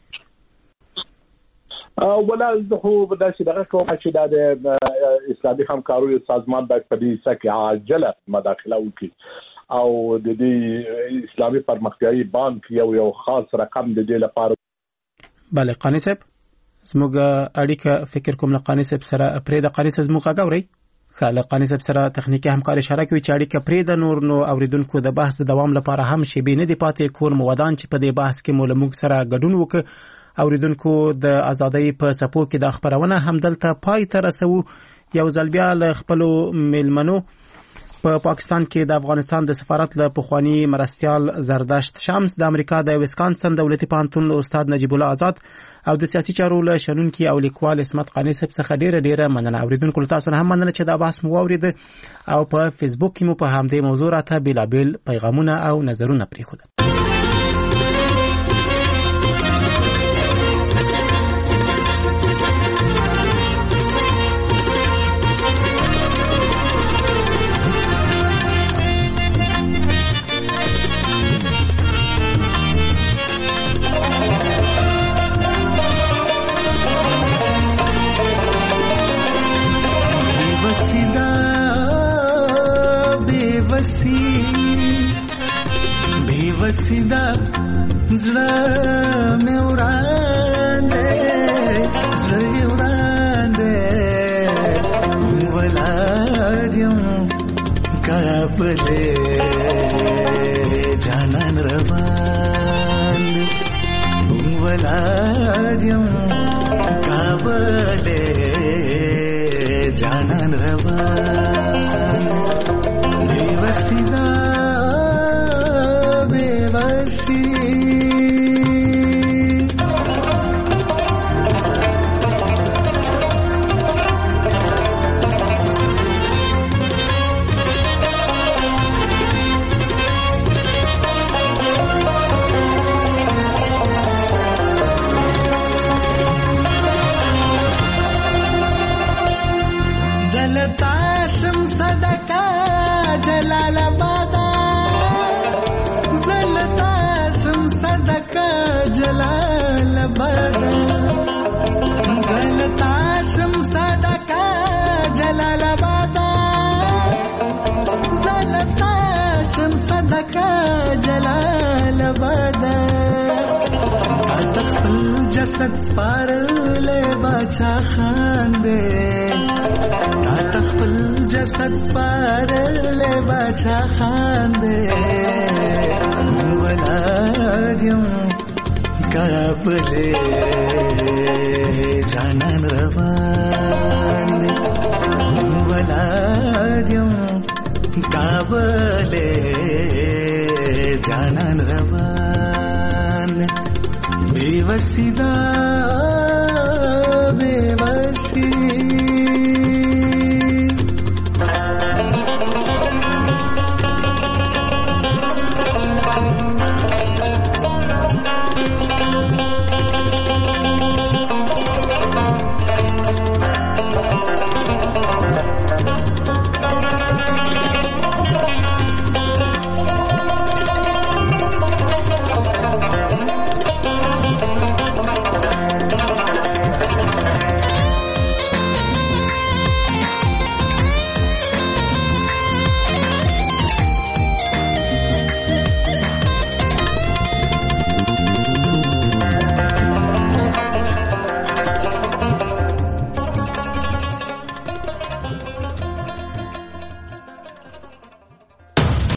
ولا زه به داسې دغه کوم چې د اسلامي همکارۍ سازمان باید په دې سکه عاجله مداخله وکړي او د دې اسلامي پرمختیايي بانک یو یو خاص رقم د دې لپاره بله قانی صاحب زموږ اړیکه فکر کوم لقانی صاحب سره پرې د قانی صاحب زموږ غوړي خاله قانی صاحب سره تخنیکی همکاري اشاره کوي چې اړیکه پرې د نور نو اوریدونکو د بحث د دوام لپاره هم شی به نه دی پاتې کور مودان چې په دې بحث کې مولموږ سره ګډون وکړي اوریدونکو د ازادۍ په څپو کې د خبرونه هم دلته پای ته رسو یو ځل بیا له خپل ملمنو په پا پاکستان کې د افغانستان د سفارت له پخوانی مرستيال زردشت شمس د امریکا د ویسکانسن دولتي پانتون استاد نجیب الله آزاد او د سیاسي چارو له شنونکي او لیکوال اسمت قانی صاحب څخه ډیره ډیره مننه اوریدونکو تاسو هم مننه چې دا بحث مو اورید او په فیسبوک کې مو په همدې موضوع راته بلابل پیغامونه او نظرونه پریښودل बेवसीदा زړه مې وړاندې زړه وړاندې ولادم کابلې جانان روان ولادم کابلې جانان روان बेवसीदा बेवसी जलता शम्स सदका जलालाबाद जलता शम्स सदका जलालाबाद जलता शम्स सदका जलालाबाद जलता शम्स सदका जलालाबाद तखल जसद स्पारले बाचा खांदे تخپل جسد سپارل بچا خانده ولادیم کابلې جانان روان ولادیم کابلې جانان روان وسیدا